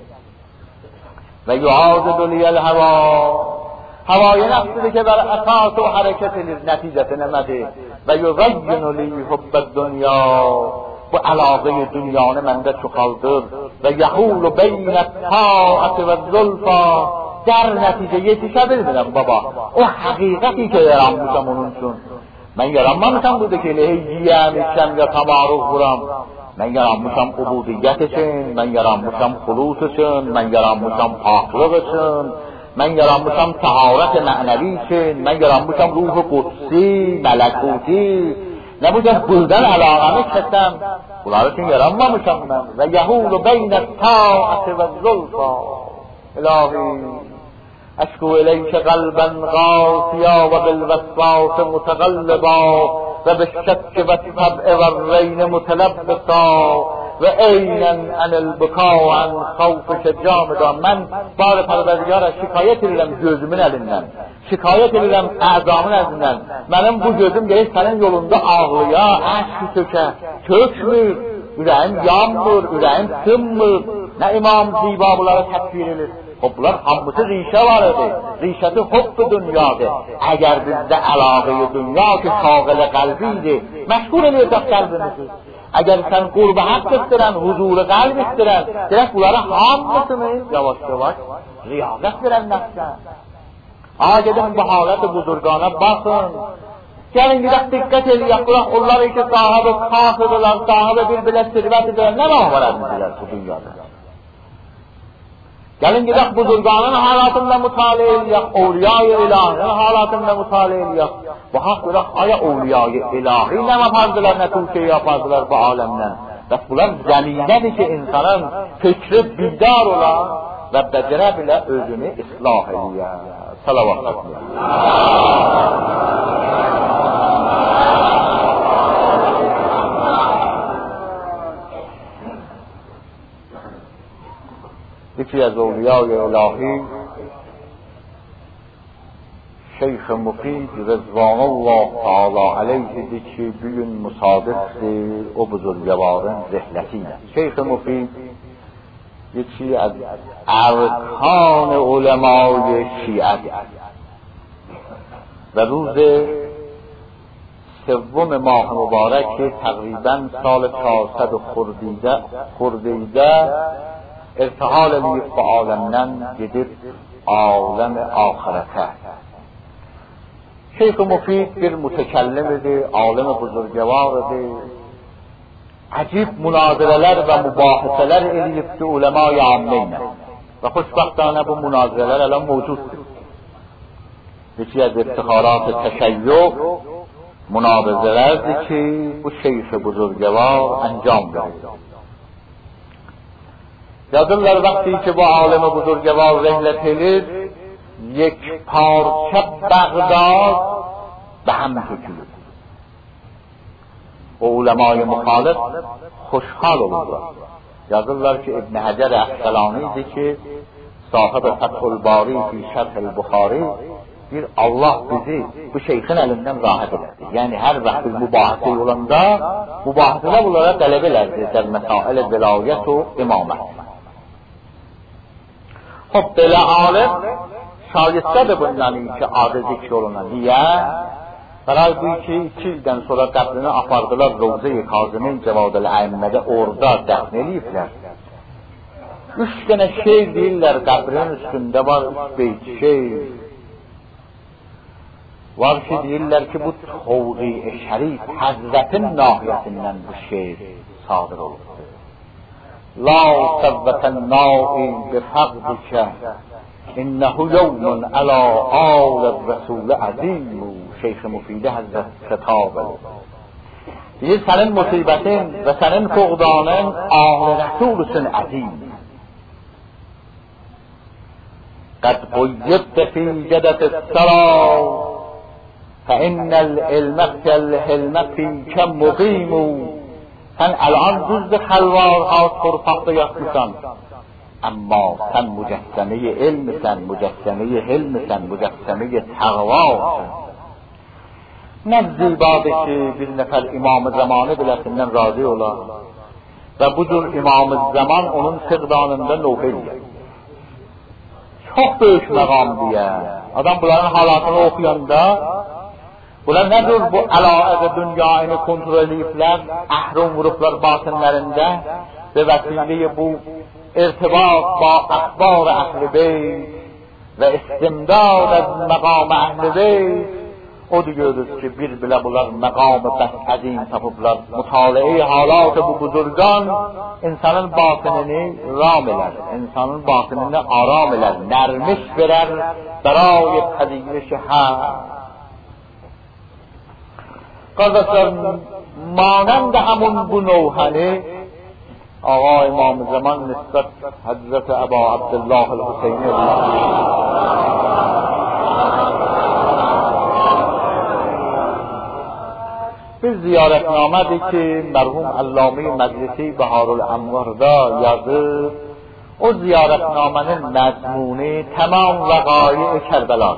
[SPEAKER 2] Və yuazədu liyəl həva, havaya nəfsidir ki, bər əsas o hərəkət edir, nəticəsi nəmədir? Və yuzayyinu li hubbəd dünya, bu əlaqəyi dünyanı məndə çoxaldır. Və yəhulu beynət taati və zülfa, dər nəticə yetişə bilmirəm baba. O həqiqəti ki, yaranmışam onun üçün. Mən yaranmamışam budur ki, elə yiyəm, içəm, ya tamarıq vuram. Mən yaranmışam ubudiyyət üçün, mən yaranmışam xulus üçün, mən yaranmışam paklıq üçün, mən yaranmışam taharət mənəvi üçün, mən yaranmışam ruh-u qudsi, mələkuti. Nə bu cəh buradan əlaqəmi kəsəm, bunlar üçün yaranmamışam mən. Və yəhulu beynət taati və zulfa. İlahi, əşku ileykə qəlbən qasiya və bilvəsvası mütəqəlliba və bişşəkki və təb'i və reyni mütələbbisa və eynən ənil bukavən xavfışə camida. Mən bari Pərverdigara şikayət edirəm gözümün əlindən, şikayət edirəm əzamın əzindən. Mənim bu gözüm deyil sənin yolunda ağlıya, əşki tökə, tökmür. ürəyim yanmır, ürəyim sınmır. Nə imam ziba bunlara təkbir edir. O, bunlar hamısı rişə var idi. Rişəsi hubbu dünyadır. Əgər bizdə əlaqəyi dünya ki, şağılə qəlbidir, məşğul eləyəcək qəlbimizi. Əgər sən qurbu haqq istirən, huzuru qəlb istirən, deyək bunlara hamısını yavaş-yavaş riyazət verən nəfsən. Ağa gedin bu halət-i buzurgana baxın. Gəlin gidək diqqət eləyək, qulaq onlar ki, sahibi kafirlər, sahibi bir-birlə sirvət edirlər, nə var edildilər bu dünyada? Gəlin gidək buzurganın halatında mütale eləyək, ovliya-i ilahinin halatında mütale eləyək. Bu haqq görək, aya ovliya-i ilahi nə yapardılar, nə Türkiye yapardılar bu aləmdən. Bəs bunlar zəminədir ki, insanın fikri bidar olan və bəcərə bilə özünü islah eləyək. Salavat etməyək. یکی از اولیای الهی شیخ مفید رضوان الله تعالی علیه که بیون مصادقdir o buzurgvarın zehletiyle. Şeyh Mufid یکی از ارکان علمای شیعه و روز سوم ماه مبارک تقریبا سال چهارصد خردیده ارتحال eləyib bu aləmdən gedib aləm axirətə. Şeyh Mufid bir mütəkəllim idi, aləm buzurgvar idi. Əcib münazirələr və mübahisələr eləyibdi uləma-i ammə ilə. Və xoşbəxtانه bu münazirələr hələ mövcuddur. Yeki az iftixarat-ı təşəyyüq münazirələrdir ki, bu şeyh buzurgvar əncam verir. Yazırlar vakti ki bu alem buzurgvar rehlet edir, یک parça Bağdad به هم tökülür. O ulemay-ı muhalif خوشحال olurlar. Yazırlar ki İbn Hacer Əsqəlani'dir ki, sahib Fethül Bari fi Şerh Buxari, bir Allah bizi bu şeyhin elinden rahat ederdi. Yani her vakit mübahise yolunda mübahiseler bunlara talep ederdi der mesail velayet و imamet. خب belə alim şayistədir bundan ki adı zikr olunan. Niyə? Qarar bu ki iki ildən sonra qəbrini apardılar Rovza-i Kazımin Cevadəl Əyimmədə orada dəfn eləyiblər. Üç dənə şeir deyirlər qəbrin üstündə var, üç beyt şeir. Var ki deyirlər ki bu Tavqi-i Şərif Həzrətin nahiyəsindən bu şeir sadır olur. La səvvətən nai bifəqdikə İnnehu yevmun əla ağləb rəsulü əzimu. Şeyh Müfidə Həzrət xətab edir. Deyir, sənin musibətin və sənin fuqdanın ağlı rəsulüsün əzim. Qəd qoyyibdə fi cədət-i səra فإن العلم كالحلم فيك مقيم. Sen الان düzdür xəlvarha torpaqda yatmışsan. Amma sen mücəssəmeyi ilmisən, mücəssəmeyi hilmisən, mücəssəmeyi təğvasən. Nə zibadır ki bir nəfər imam-ı zamanı biləsindən razı olar. Və bu cür imam-ı zaman onun fiqdanında növbə edir. Çox böyük məqam diye. Adam bunların halatını okuyanda bunlar nədir bu əlaqə dünyayını kontrol ediblər, əhrum vurublar batınlarında və vəsiləyə bu irtibat ba əxbar əhl-i beyt və istimdad az məqam əhl-i beyt. O da görürüz ki bir bilə bunlar məqam-ı bəs əzim tapıblar. Mütale-i halat bu buzurgan insanın batınını ram elər, insanın batınını aram elər, nərmiş verər, bəray pəzilişi hə. Qardaşlar, mانند همون bu növhəni Ağa İmam-ı Zaman nisbət Həzrət-i Əba Abdullah el-Hüseyni bir ziyarətnamədir ki, mərhum Allami Məclisi Bəharul Anvar'da yazır. O ziyarətnamənin məzmuni tamam vəqai Kərbəla.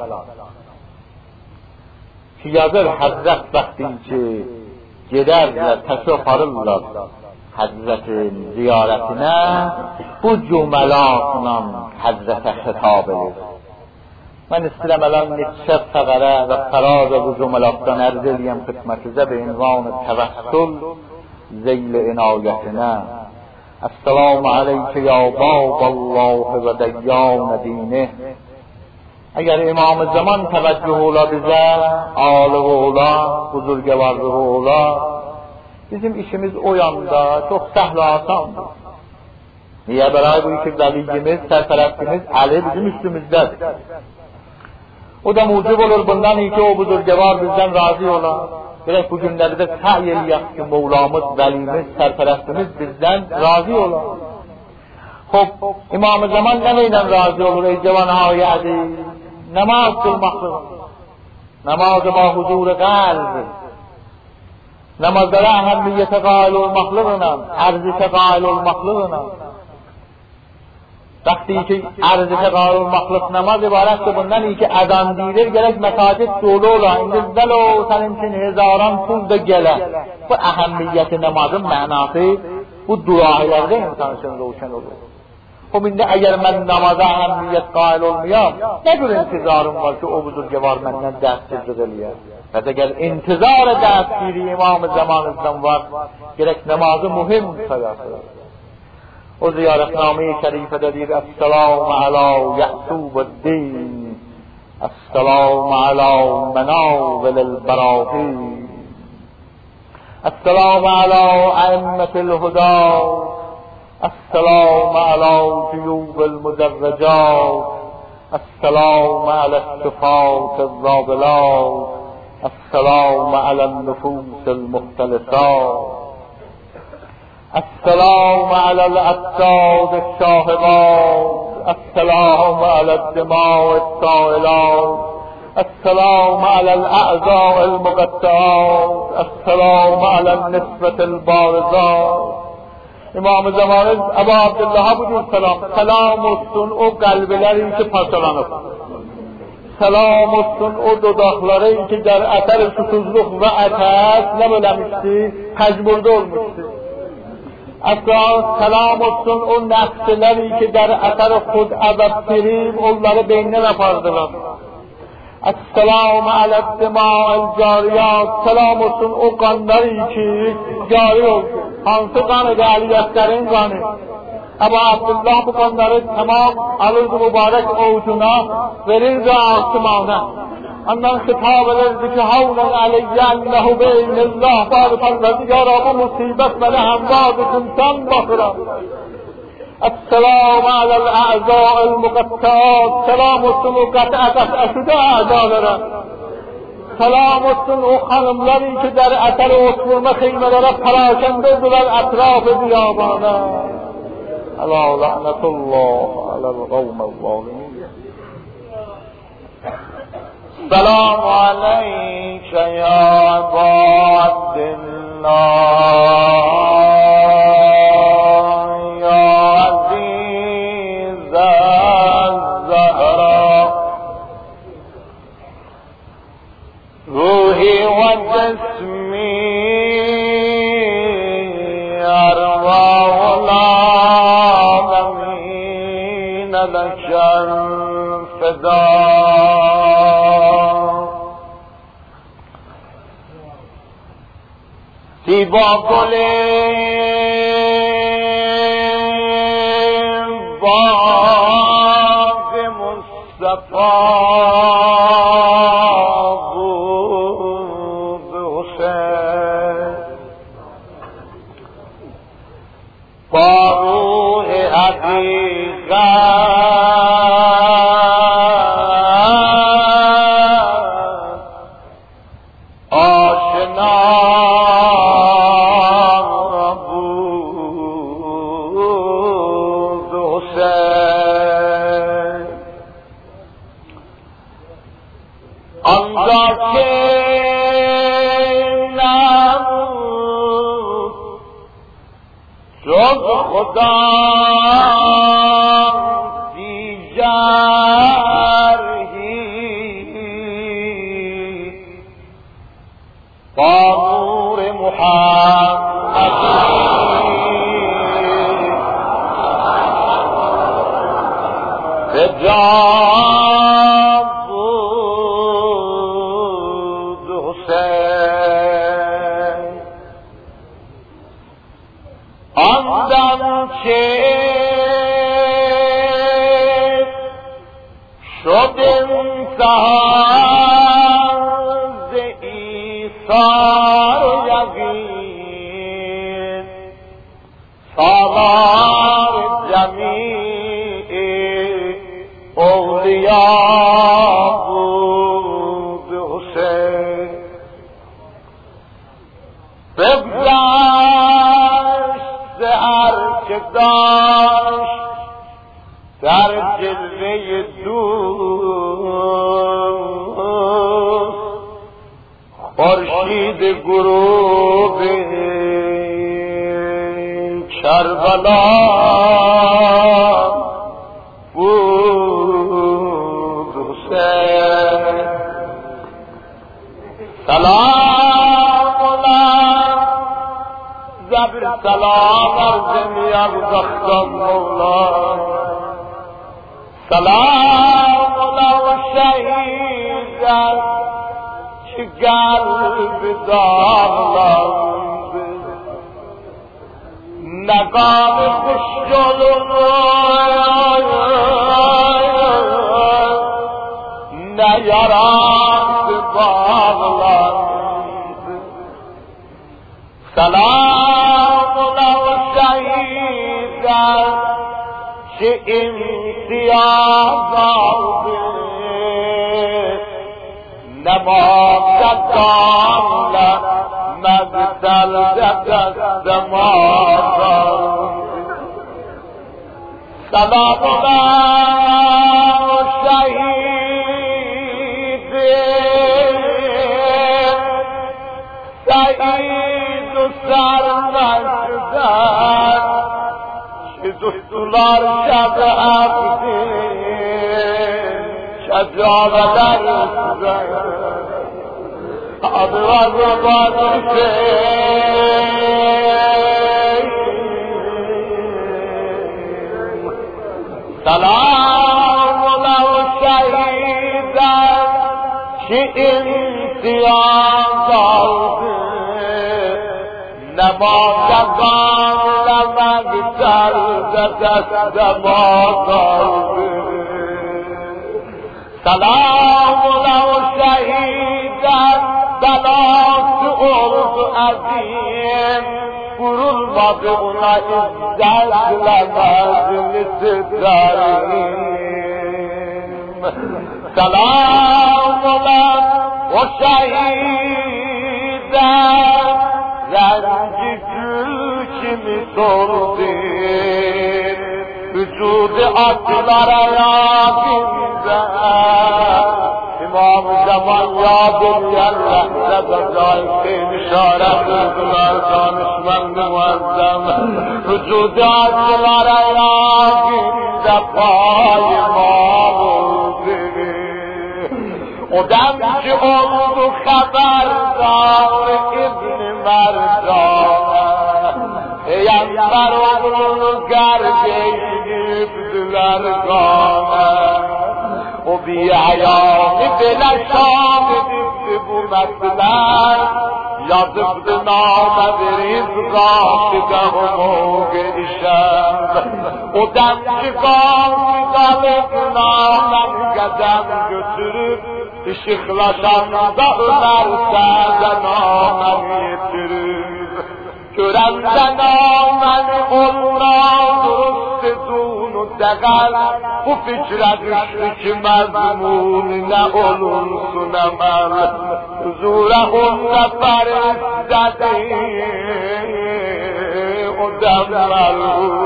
[SPEAKER 2] Ki yazır Həzrət vaxtın ki gedərlər, təşrif aparırlar حضرت زیارتine bu cümlelerle Hazrete hitap edir. Ben istəyirəm elən neçə fəqərə və fəraz bu cümlələrdən ərz edəyəm xidmətinizə be ünvan təvəssül zeyl inayətinə. Esselamu aleyke ya Baballah və deyyan dini. Əgər İmam-ı Zaman təvəccüh ola bizə, alığı ola, buzurgəvarlığı ola, bizim işimiz o yanda çox səhl asandır. Niyə bəray bu iki vəliyimiz, sərfərəstimiz Əli bizim üstümüzdədir. O da mucib olur bundan ki o buzurgəvar bizdən razı ola. Gerek bu günlərdə səy eləyək ki Mevlamız, vəlimiz, sərfərəstimiz bizdən razı ola. Xop, İmam-ı Zaman nə ilə razı olur ey cavanhay əziz? Namaz qılmaqdır. Namazı ba huzur qalb. Namazlara əhəmmiyyətə qail olmaqlığına, ərzişə qail olmaqlığına. Vaqti ki ərzişə qail olmaqlıq namaz ibarətdir bundan ki ədan deyilir, gerek məsacid dolu ola. İndi vəlo sənin üçün hezaran pul da gələ. Bu əhəmmiyyəti namazın mənası bu duahilərdə insan üçün roşan olur. O indi əgər mən namaza əhəmmiyyət qail olmayam, nə bir intizarım var ki o buzurgəvar məndən dərsizlik eləyər. Və əgər intizar dərsgiri İmam-ı Zamanızdan var, gerek namazı mühim sayasıdır. O ziyaretname-i şerifede deyir: Esselamu ala Ya'subu'd-din, Esselamu ala menavil-barahin, Esselamu ala a'immetil-huda, Esselamu ala cuyub-el-mudarracat, Esselamu ala sifat-el-zabilat, Esselamu ala nufus-el-muhtalisat. السلام على الأجساد الشاهبات، السلام على الدماء السائلات، السلام على الأعضاء المقطعات، السلام على النسبة البارزات. İmam-ı Zaman'ın Ebu Abdullah'a buyurur selam. Selam olsun o kalbilerin ki parçalanıp. Selam olsun o dodakların ki der eter susuzluk ve ateş ne böylemişti, tecburda olmuştu. Asla selam olsun o nefsleri ki der eter khud əbəbtirib onları beynine apardılar. Esselamu aleddima'l cariyat, selam olsun o qanları ki cari oldu. Hansı qanı gəliyətlərin qanı? Ebu Abdullah bu qanları tamam alırdı mübarek oğucuna, verirdi asımana. Ondan hitap ederdi ki havlen aleyye ennehu beynillah bari fallezi ya Rabbi musibet beni hemvadikun sen bakıram. Esselamu alel a'za'il muqatta'at, selam olsun o qat'at əşüdə a'zalara. Selam olsun o hanımları ki der eteri oturma kıymelere parakende oldular etrafı diyabana. Ala la'netullah alel qavmel zalimin. السلام عليك يا عبد الله يا عزيز الزهراء روحي وجسمي أرواح العالمين لك الفداء زیبا گل باغ مصطفی بود حسین با روح حقیقت خدا دیگر هیچ با نور محمد
[SPEAKER 1] جان بود حسین آن دم که شد امتحان ز ایثار یقین سالار جمیع اولیاء بود حسین بگذشت هر که داشت در جلوه دوست خورشید غروب کربلا بود حسین سلام علیک زبر سلام عرض می‌افزخت مولا سلام علی شهیدان که قلب داغ نگاه خوش جلو نیارند باغلند سلام علی شهیدان که امتیاز آده نمازدان مبتل دست مادا سلام الله شهید سعید و سرمشدن که دستولار شب عبده شجاع و درستن آدوان و بازشه سلام علی شهیدان که امتیاز آده نمازدان مگذر دست مازاده سلام علی شهیدان بلات ارد عظیم قرول باد اونا ازدل لمجلس داریم سلام علی شهیدان رنج گل که می سردیم وجود اطلار یادیدن امام زمان یاد بیان رحمت بجای که بشارت دلار دانشمند معظم وجود اطلار یادیدن پای ما بوده او دم که اون خبردار ابن مردان پیمبر اون گرگه بدلرگان و بی عیانی بلشان بو مثلا یادب نام بریز راشده و موگشم و دم چکان دالب نامم گدم götürüp ışıklaşan dağlar sazanamam yitirip görenden amen olmaz sezunu degal bu fikre düştü ki mezmun ne olursun emel huzura on nefer istedi o demler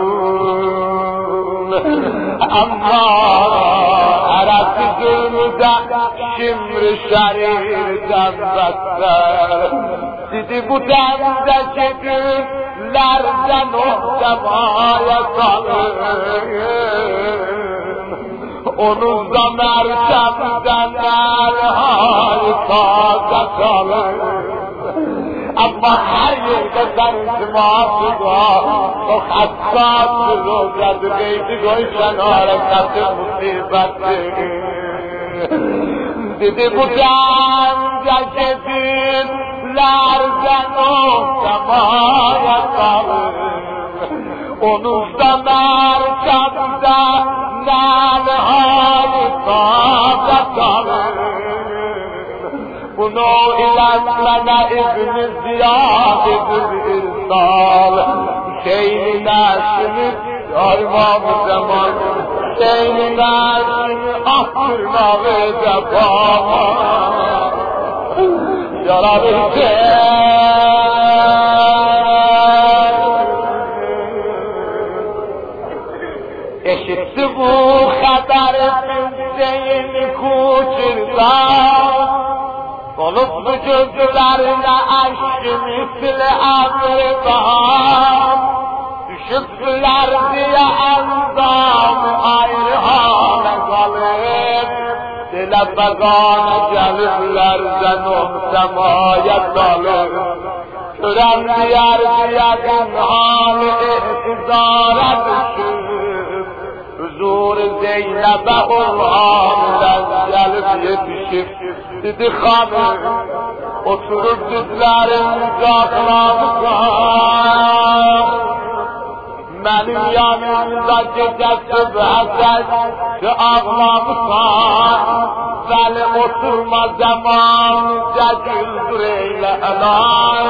[SPEAKER 1] ama arası gönlüde şimri şerirden bekler Sidi bu demde çekirlerden o semaya salır onun da merkebden el harika kalır
[SPEAKER 2] اما هر یک در اجتماع بگاه و خطات رو جد بیتی گوی شنار کت مصیبت دیدی بودم جشدین لرزن و سمایت اونو زمر شبده نالهای صادت اونو الاسلن ابن زیاد بالارسال شیل نشمی دار امام زمان شیل نشمی آخر ناغ جفا یارا بشه اشت بو خبر زین کوچردان قلب وجودلر نعش مثل امر بهار شکلر دیه اندام آیرها نگالب دل بگان جلب لرزن و سمایت دالب شرم دیار دیگن حال احتضارت شد حضور زینب قرآن از جلب یتشف دیدی خانه oturup düzlerim uzaklardan benim yanımda gecesi behzet şu ağlamışsan benim oturma zamanıca güldür eyle elay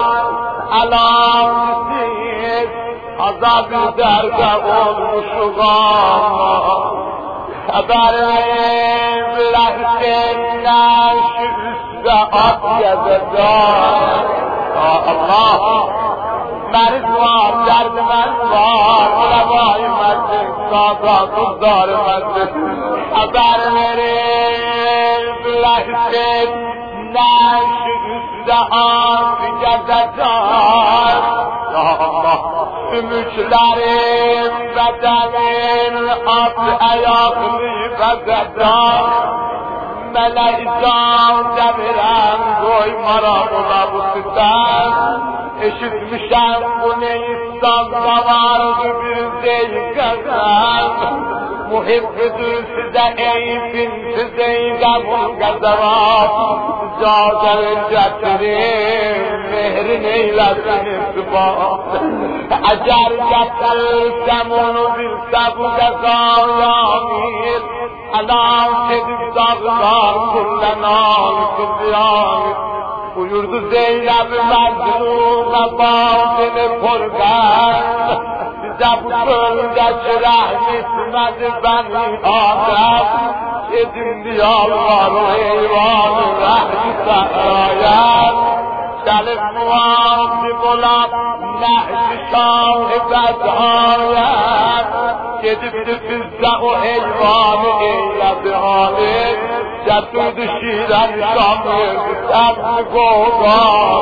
[SPEAKER 2] elamisiz azab-ı derde olmuşuğam haber verin lehçeyle şu üstte at gezeceğim Allah meriz var, derdimiz var revai meclis, sazan kızlar meclis haber verin lehçeyle şu üstte at gezeceğim Allah ümüçlerim bedenim at ayaklı bededen meleycan demirem koy maramına bu sütten eşitmişem bu neyistanda vardı bir zeygezen muhibbidir size eyfin size gamul gazavat cazer cetirim mehrin eylesin ispat eğer getirsem onu bilse bu gazayamir alam sedip dağlar kullenan kıblyan buyurdu Zeynep Mecnun'a bağdını korkan bize bu çölde rahmetmedi beni Adem edindi yalvar eyvanı rahmete ayet Selif muhabbib olan nehri şahibet ayet Gedibdi bizde o eyvanı eyledi alet Getirdi şiren şamir Temli koğdan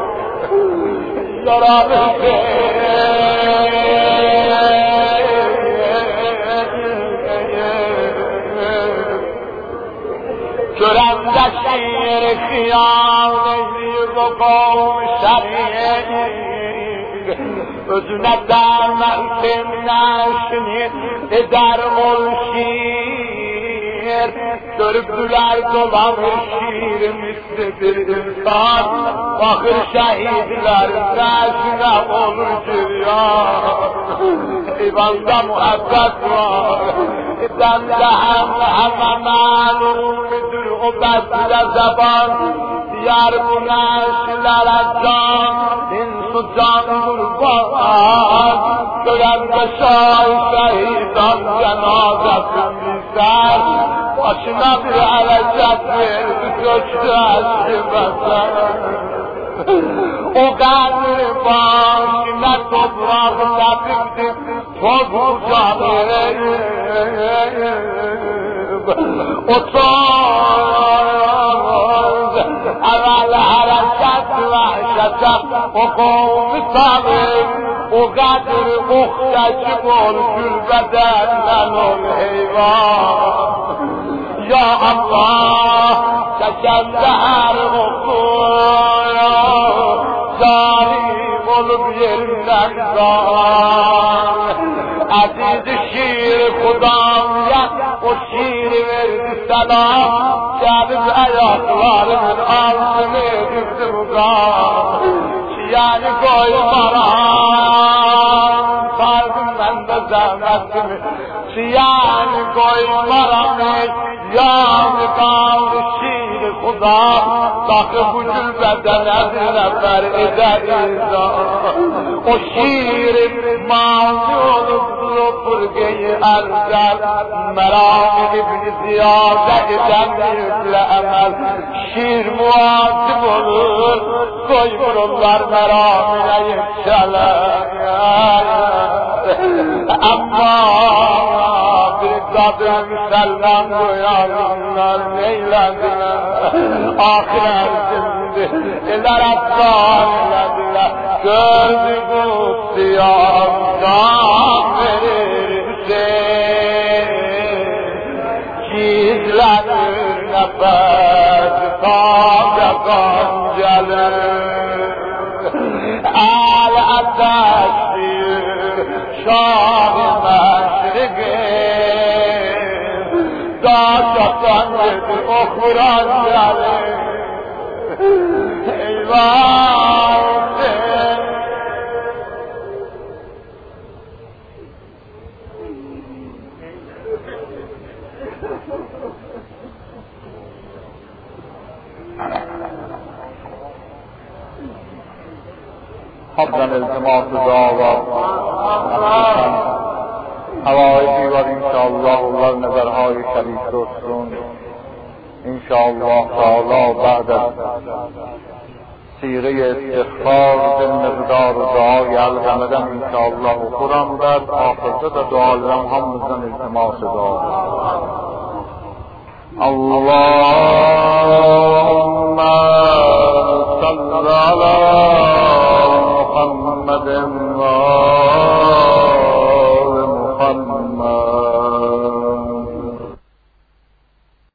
[SPEAKER 2] Yarabbim Köremde şiir khiyal Nehri o kavm şeriyet Özüne dermektim neşini eder ol şiir Dörüptüler dolanır şiir mislidir insan Bakır şehitler neşine olur cüryan İvanda muhabbet var Demde hem hem malum müdür o besle zeban Diyar bu neşlere can İnsu can kurban Görende şahit şehidan cenazesini bizler Başına bir hareket verdi göçtü eski beser O kadri başına toprağı tepikti tozu canı O toz evvel hareket vahşete O kavmi salim O kadri muhteşim ol gülbedenden ol heyvan Ya Allah çekende her okuyor داریم ولو بیرمن دار عزیز شیر خدایت و شیر ورد سلام شب ایاقلار من آسمه گفت بگام یعنی کوئی مرام فرد من بزمت میں سیان کوئی مرام یاد کام شیر خدا تاک بجل بدن از نفر ادریزا و شیر معجون رو پر گئی ارزل مرام ابن زیادت جمعیت لعمل شیر معاتب olur کوئی مرولار مرامine yükseler ama bir kadın Müslüman duyanlar neylediler ahiretinde eller atlar eylediler gördü bu siyahdan verirse gizlenir nefes tabiakan gelir al ateştir şah-ı meşriki dağ-çatan dedi okuran gelir eyvah حبا التماس دعا حوائجی و انشاءالله الله نظرهای شریف دوستون انشاءالله تعالی بعد از سیره استغفار به مقدار دعای الحمدن انشاءالله قرآن بعد آخرته در دعا لرم همزن التماس دعا اللهم صل على محمد وآل محمد